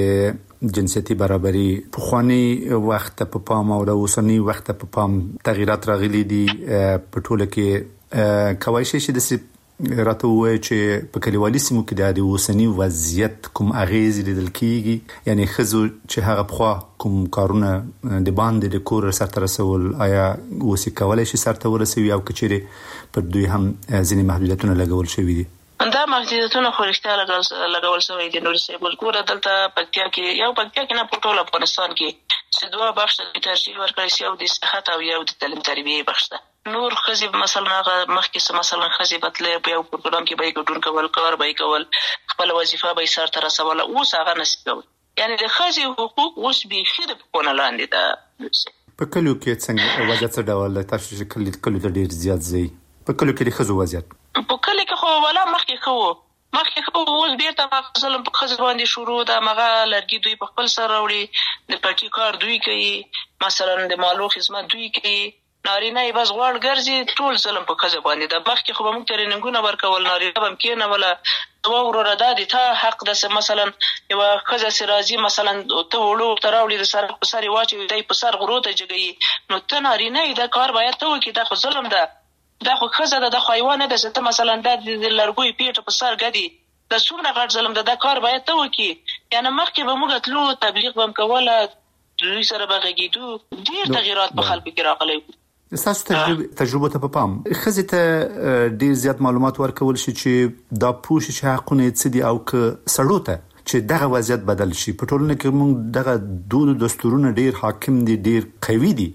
د جنسيتي برابرۍ په خواني وخت په پام او د اوسنی وخت په پام تغیرات راغلي دي په ټوله کې کوي شي چې راته وایي چې په کلیوالي سیمو کې د اوسنی وضعیت کوم اغیز لیدل کیږي یعنی خزو چې هغه په کوم کارونه د باندې د کور سره رسول آیا اوسې کولای شي سره ورسوي او کچېره پر دوی هم ځینې محدودیتونه لګول شوي دي. دا محدودیتونه خو رښتیا لګول شوي دي نور څه بل کور دلته پکتیا کې یو پکتیا کې نه په ټول افغانستان کې چې دوه بخش ته ترجیح ورکړي شي او د صحت او یو د تعلیم تربیه بخش ده. نور خزي مثلا مخکې مثلا خزي بتلې په یو پروګرام کې به ګډون کول کار به کول خپل وظیفه به سر تر رسول او هغه نسبه یعنی د خزي حقوق اوس به خېد په کونه لاندې ده. په کلو کې څنګه وضعیت څه ډول تاسو چې کلی کلو ته ډیر زیات زی په کلو کې د خزو وضعیت په کلی کې خو ولا مخکې خو مخکې خو اوس بیرته په ظلم په خزو باندې شروع ده مغه لرګي دوی په خپل سر راوړي د پټي کار دوی کوي مثلا د مالو خدمت دوی کوي نارینه یې بس غوړ ګرځي ټول ظلم په خزه باندې د مخکې خو به موږ ترېننګونه ورکول نارینه به کېنه ولا دوا وروره دا دي ته حق د مثلا یو خزه سرازي مثلا ته وړو تراولي د سر په سر واچي دای په سر غرو ته جګي نو ته نارینه دا کار باید ته وکړي دا خو ظلم ده دا خو خزه ده د حیوان ده چې ته مثلا د لرګوي پیټه په سر غدي د څومره غټ ظلم ده دا کار باید ته وکړي یعنی مخکې به موږ تلو تبلیغ بم کوله دوی سره به غږیدو ډیر تغیرات په خلکو کې راغلي. تاسو تجربه تجربه ته په پام خزه ته ډیر زیات معلومات ورکول شي چې دا پوښ چې حقونه څه دي او که سړو ته چې دغه وضعیت بدل شي په ټولنه کې موږ دغه دود دستورونه ډیر حاکم دي ډیر قوي دي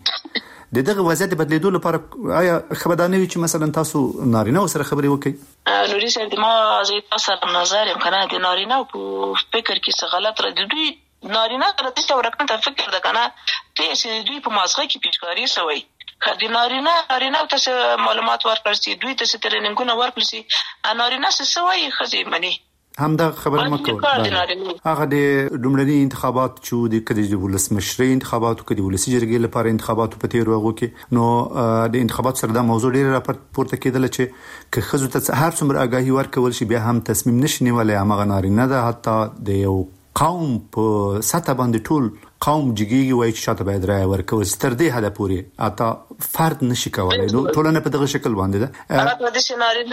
د دغه وضعیت بدلیدو لپاره آیا خبردانوي چې مثلا تاسو نارینه سره خبرې وکړي نوري سره د ما زه تاسو سره نظر یم کنه د نارینه په فکر کې څه غلط را دي دوی نارینه سره د څه ورکړه فکر ده کنه ته چې دوی په مازغه کې پیچکاری سوی خدي نارینه نارینه ته معلومات ورکړل شي دوی ته ټریننګونه ورکړل شي نارینه څه سوي خدي مني هم دا خبره مکو هغه د دومره انتخابات چې د کدي د ولسمشري انتخاباتو کدي ولسی جرګې لپاره انتخاباتو په تیر وغو کې نو د انتخابات سره د موضوع ډیره راپورته کېدل چې که خزو ته هر څومره آگاهي ورکول شي بیا هم تصمیم نشي نیولای هغه نارینه ده حتی د یو قوم په سطح باندې ټول قوم جګیږي وایي چې شاته باید رای ورکول ستر دې هدا پوری اته فرد نشي کولای نو ټولنه په دغه شکل باندې ده هغه د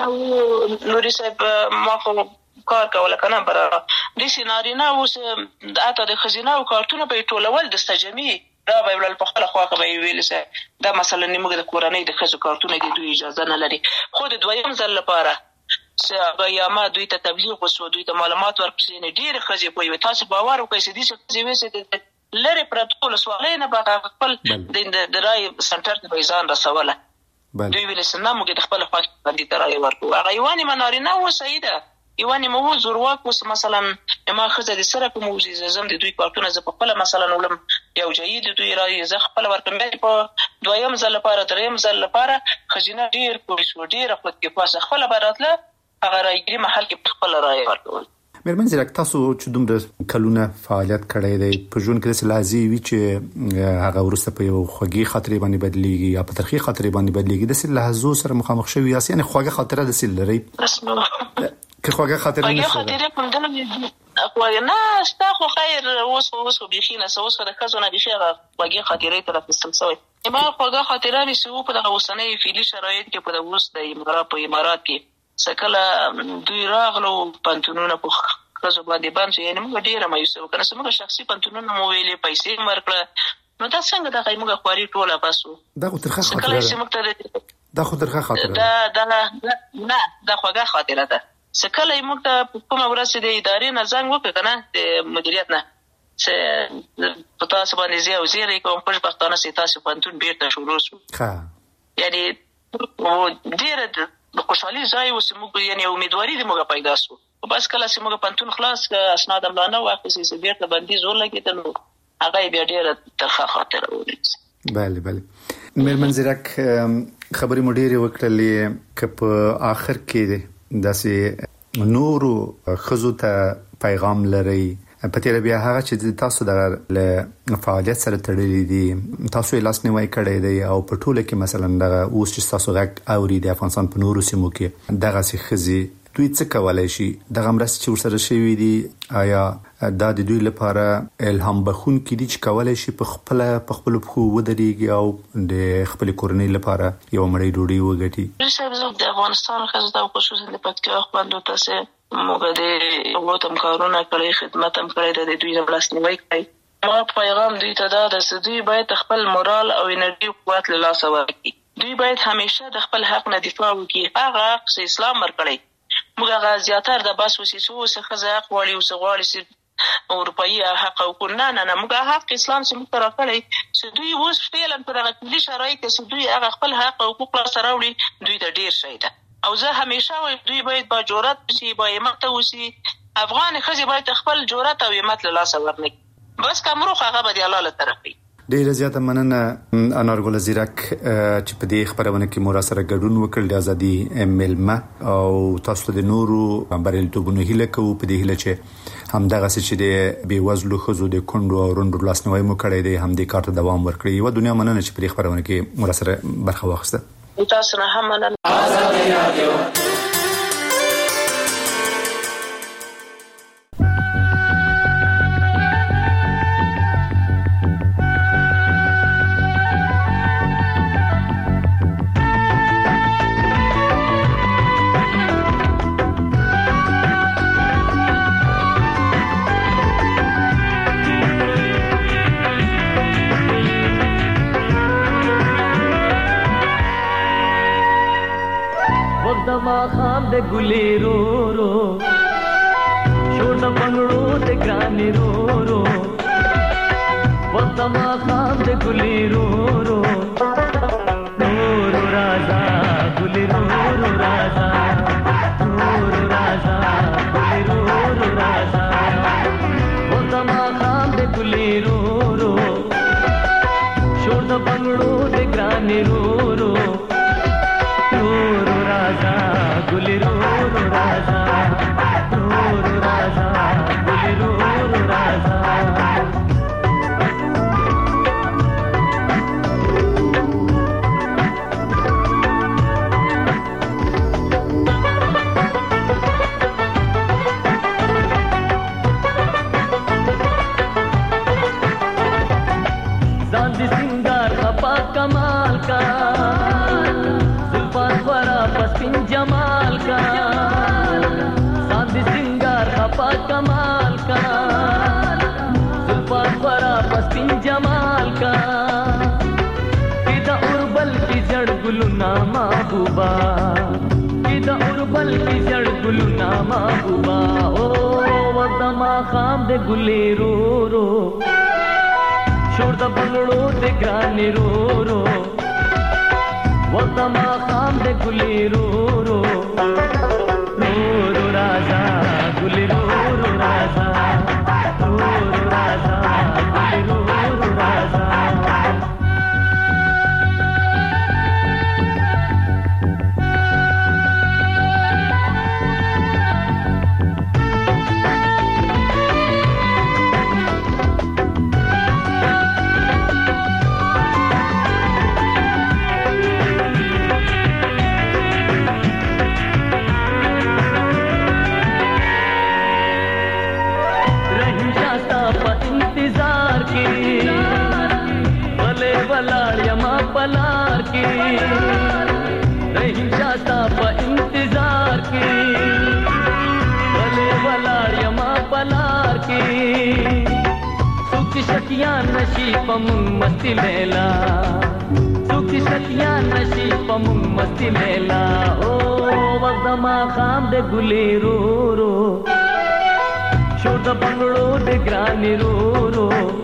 سيناريو نوري صاحب ما خو کار کوله کنه بر د سيناريو اوس اته د خزینه او کارتونه په ټولول د استجمی دا به ول په خپل خواخه به ویل سه دا مثلا نیمه د کورنۍ د خزو کارتونه د دوی اجازه نه لري خو د دویم ځل لپاره چې یا ما دوی ته تبلیغ وسو دوی ته معلومات ورکړي نه ډیر خزي کوي تاسو باور وکړئ چې دې څه وسه لری پروتوکول سوالې نه به خپل د رای سنټر ته ځان رسوله دوی ویل سنا موږ د خپل خپل باندې ترای ورکو هغه یواني منارینه و سیده یواني مو زورواک وس مثلا ما خزه د سره په موجزه زم د دوی کارتونه ز په خپل مثلا ولم یو جید دوی رای ز خپل ورکم په دویم ځل لپاره دریم ځل لپاره خزینه ډیر پولیس و ډیر خپل کې پاسه خپل براتله هغه راګری محل کې خپل رای ورکول مېرمن زیرک تاسو چې دومره کلونه فعالیت کړی دی په ژوند کې د لازمي وی چې هغه ورسته په یو خوږی خاطرې باندې بدلیږي یا په ترخی خاطرې باندې بدلیږي د سل لحظو سره مخامخ شوی یاست یعنی خوږه خاطره د سل لري که خوږه خاطره نه خاطره کوم دنه خوږه نه ستا خو خیر اوس اوس بيخینه اوس د خزونه بيخیغه خوږه خاطره تر فستلسوي ما خوږه خاطره مې سو په دغه اوسنۍ فعلی شرایط کې په اوس د امارات په امارات کې سکله دوی راغلو پنتونونه په خزو باندې باندې یعنی موږ ډیره مایوسه وکړه چې موږ شخصي پنتونونه مو ویلې پیسې مرکړه نو دا څنګه د غیمه خواري ټوله پاسو دا خو ترخه خاطره دا خو ترخه خاطره دا دا نه دا خوږه خاطره ده سکله موږ ته کومه ورسې د ادارې نه زنګ وکړ کنه د مدیریت نه چې په تاسو باندې زیاو زیری کوم په پښتانه سي تاسو پنتون بیرته شروع شو ها یعنی ډیره د خوشحالي ځای اوس موږ یعنی امیدواري د موږ پیدا شو بس کله چې موږ پنتون خلاص ک اسناد املانه واخیسي چې بیرته باندې زور لګیدل هغه بیا ډیره ترخه خاطره ولې بله بله مېرمن زیرک خبرې مو ډیره وکړلې ک په اخر کې داسې نورو خزو ته پیغام لري په تیر بیا هغه چې تاسو د فعالیت سره تړلې دي تاسو یې لاس نیوي کړی دی او په ټوله کې مثلا دغه اوس چې تاسو غږ اوري د افغانستان په نورو سیمو کې دغه سي خزي دوی څه کولای شي دغه مرسته چې ورسره شوی دي آیا دا د دوی لپاره الهام بخون کې دي چې کولای شي په خپل په خپل خو ودرېږي او د خپل کورنۍ لپاره یو مړی ډوډۍ وګټي د افغانستان خزو د خصوصا د پکتیا خواندو تاسو موږ د وطن کارونه کړی خدمت هم کړی د دوی د لاس نیوي کوي ما پیغام دوی ته دا د دوی باید خپل مورال او انرژي قوت له لاسه ورکړي دوی باید همیشه د خپل حق نه دفاع وکړي هغه حق چې اسلام ورکړي موږ هغه زیاتره د بس وسیسو څخه ځای غواړي او څه غواړي چې اروپایي حق او نه نه نه موږ حق اسلام چې موږ راکړي چې دوی اوس فعلا په دغه کلی شرایط کې دوی هغه خپل حق او حقوق سره وړي دوی د ډیر شي ده او زه همیشه وایم دوی باید با جرأت وسی با همت وسی افغان خزي باید خپل جرأت او همت له لاسه ورنکړي بس کومرو هغه به الله له طرفي ډیره زیاته مننه انارګل زیرک چې په دې خبرونه کې مور سره ګډون وکړ د ازادي ملمه او تاسو د نورو بریالیتوبونو هیله کوو په دې هیله چې هم دغه چې د بي وزلو خزو د کندو او روندو لاسنوي مو کړی دی هم د کارت دوام ورکړي و دنیا مننه چې په دې خبرونه کې مور سره برخه واخیسته تاسو نه هم مننه آزادي رادیو د ګلې رو رو شور د بنگړو د ګرانې رو رو وخت ما خام د ګلې رو رو نور راځه ګلې رو رو راځه نور راځه ګلې رو رو راځه وخت ما خام د ګلې رو رو شور د بنگړو د ګرانې رو رو نور راځه ګلې رو رو راځه نور راځه ګلې رو رو راځه ځان دې سنگار خپا کمال کا پسپین جمال کا ساندی سنگار خپا کمال کا زلفان برا پسپین جمال کا کدا اربل کی جڑ گلنا محبوبا کدا اربل کی جڑ گلنا محبوبا او ودما خام دے گلی رو رو شور دا بنگڑو دے گرانی رو رو وطما خام دے گلی رو رو نور راځه گلی رو رو راځه نور راځه گلی رو رو راځه भले वलाड़ यमा पलार की रही जाता प इंतजार की भले वलाड़ यमा पलार की सुख शकियां नशीब मस्ती लेला सुख शकियां नशीब मस्ती लेला ओ वक्तमा खाम दे गुले रो रो शोर द बंगड़ो दे ग्रानी रो रो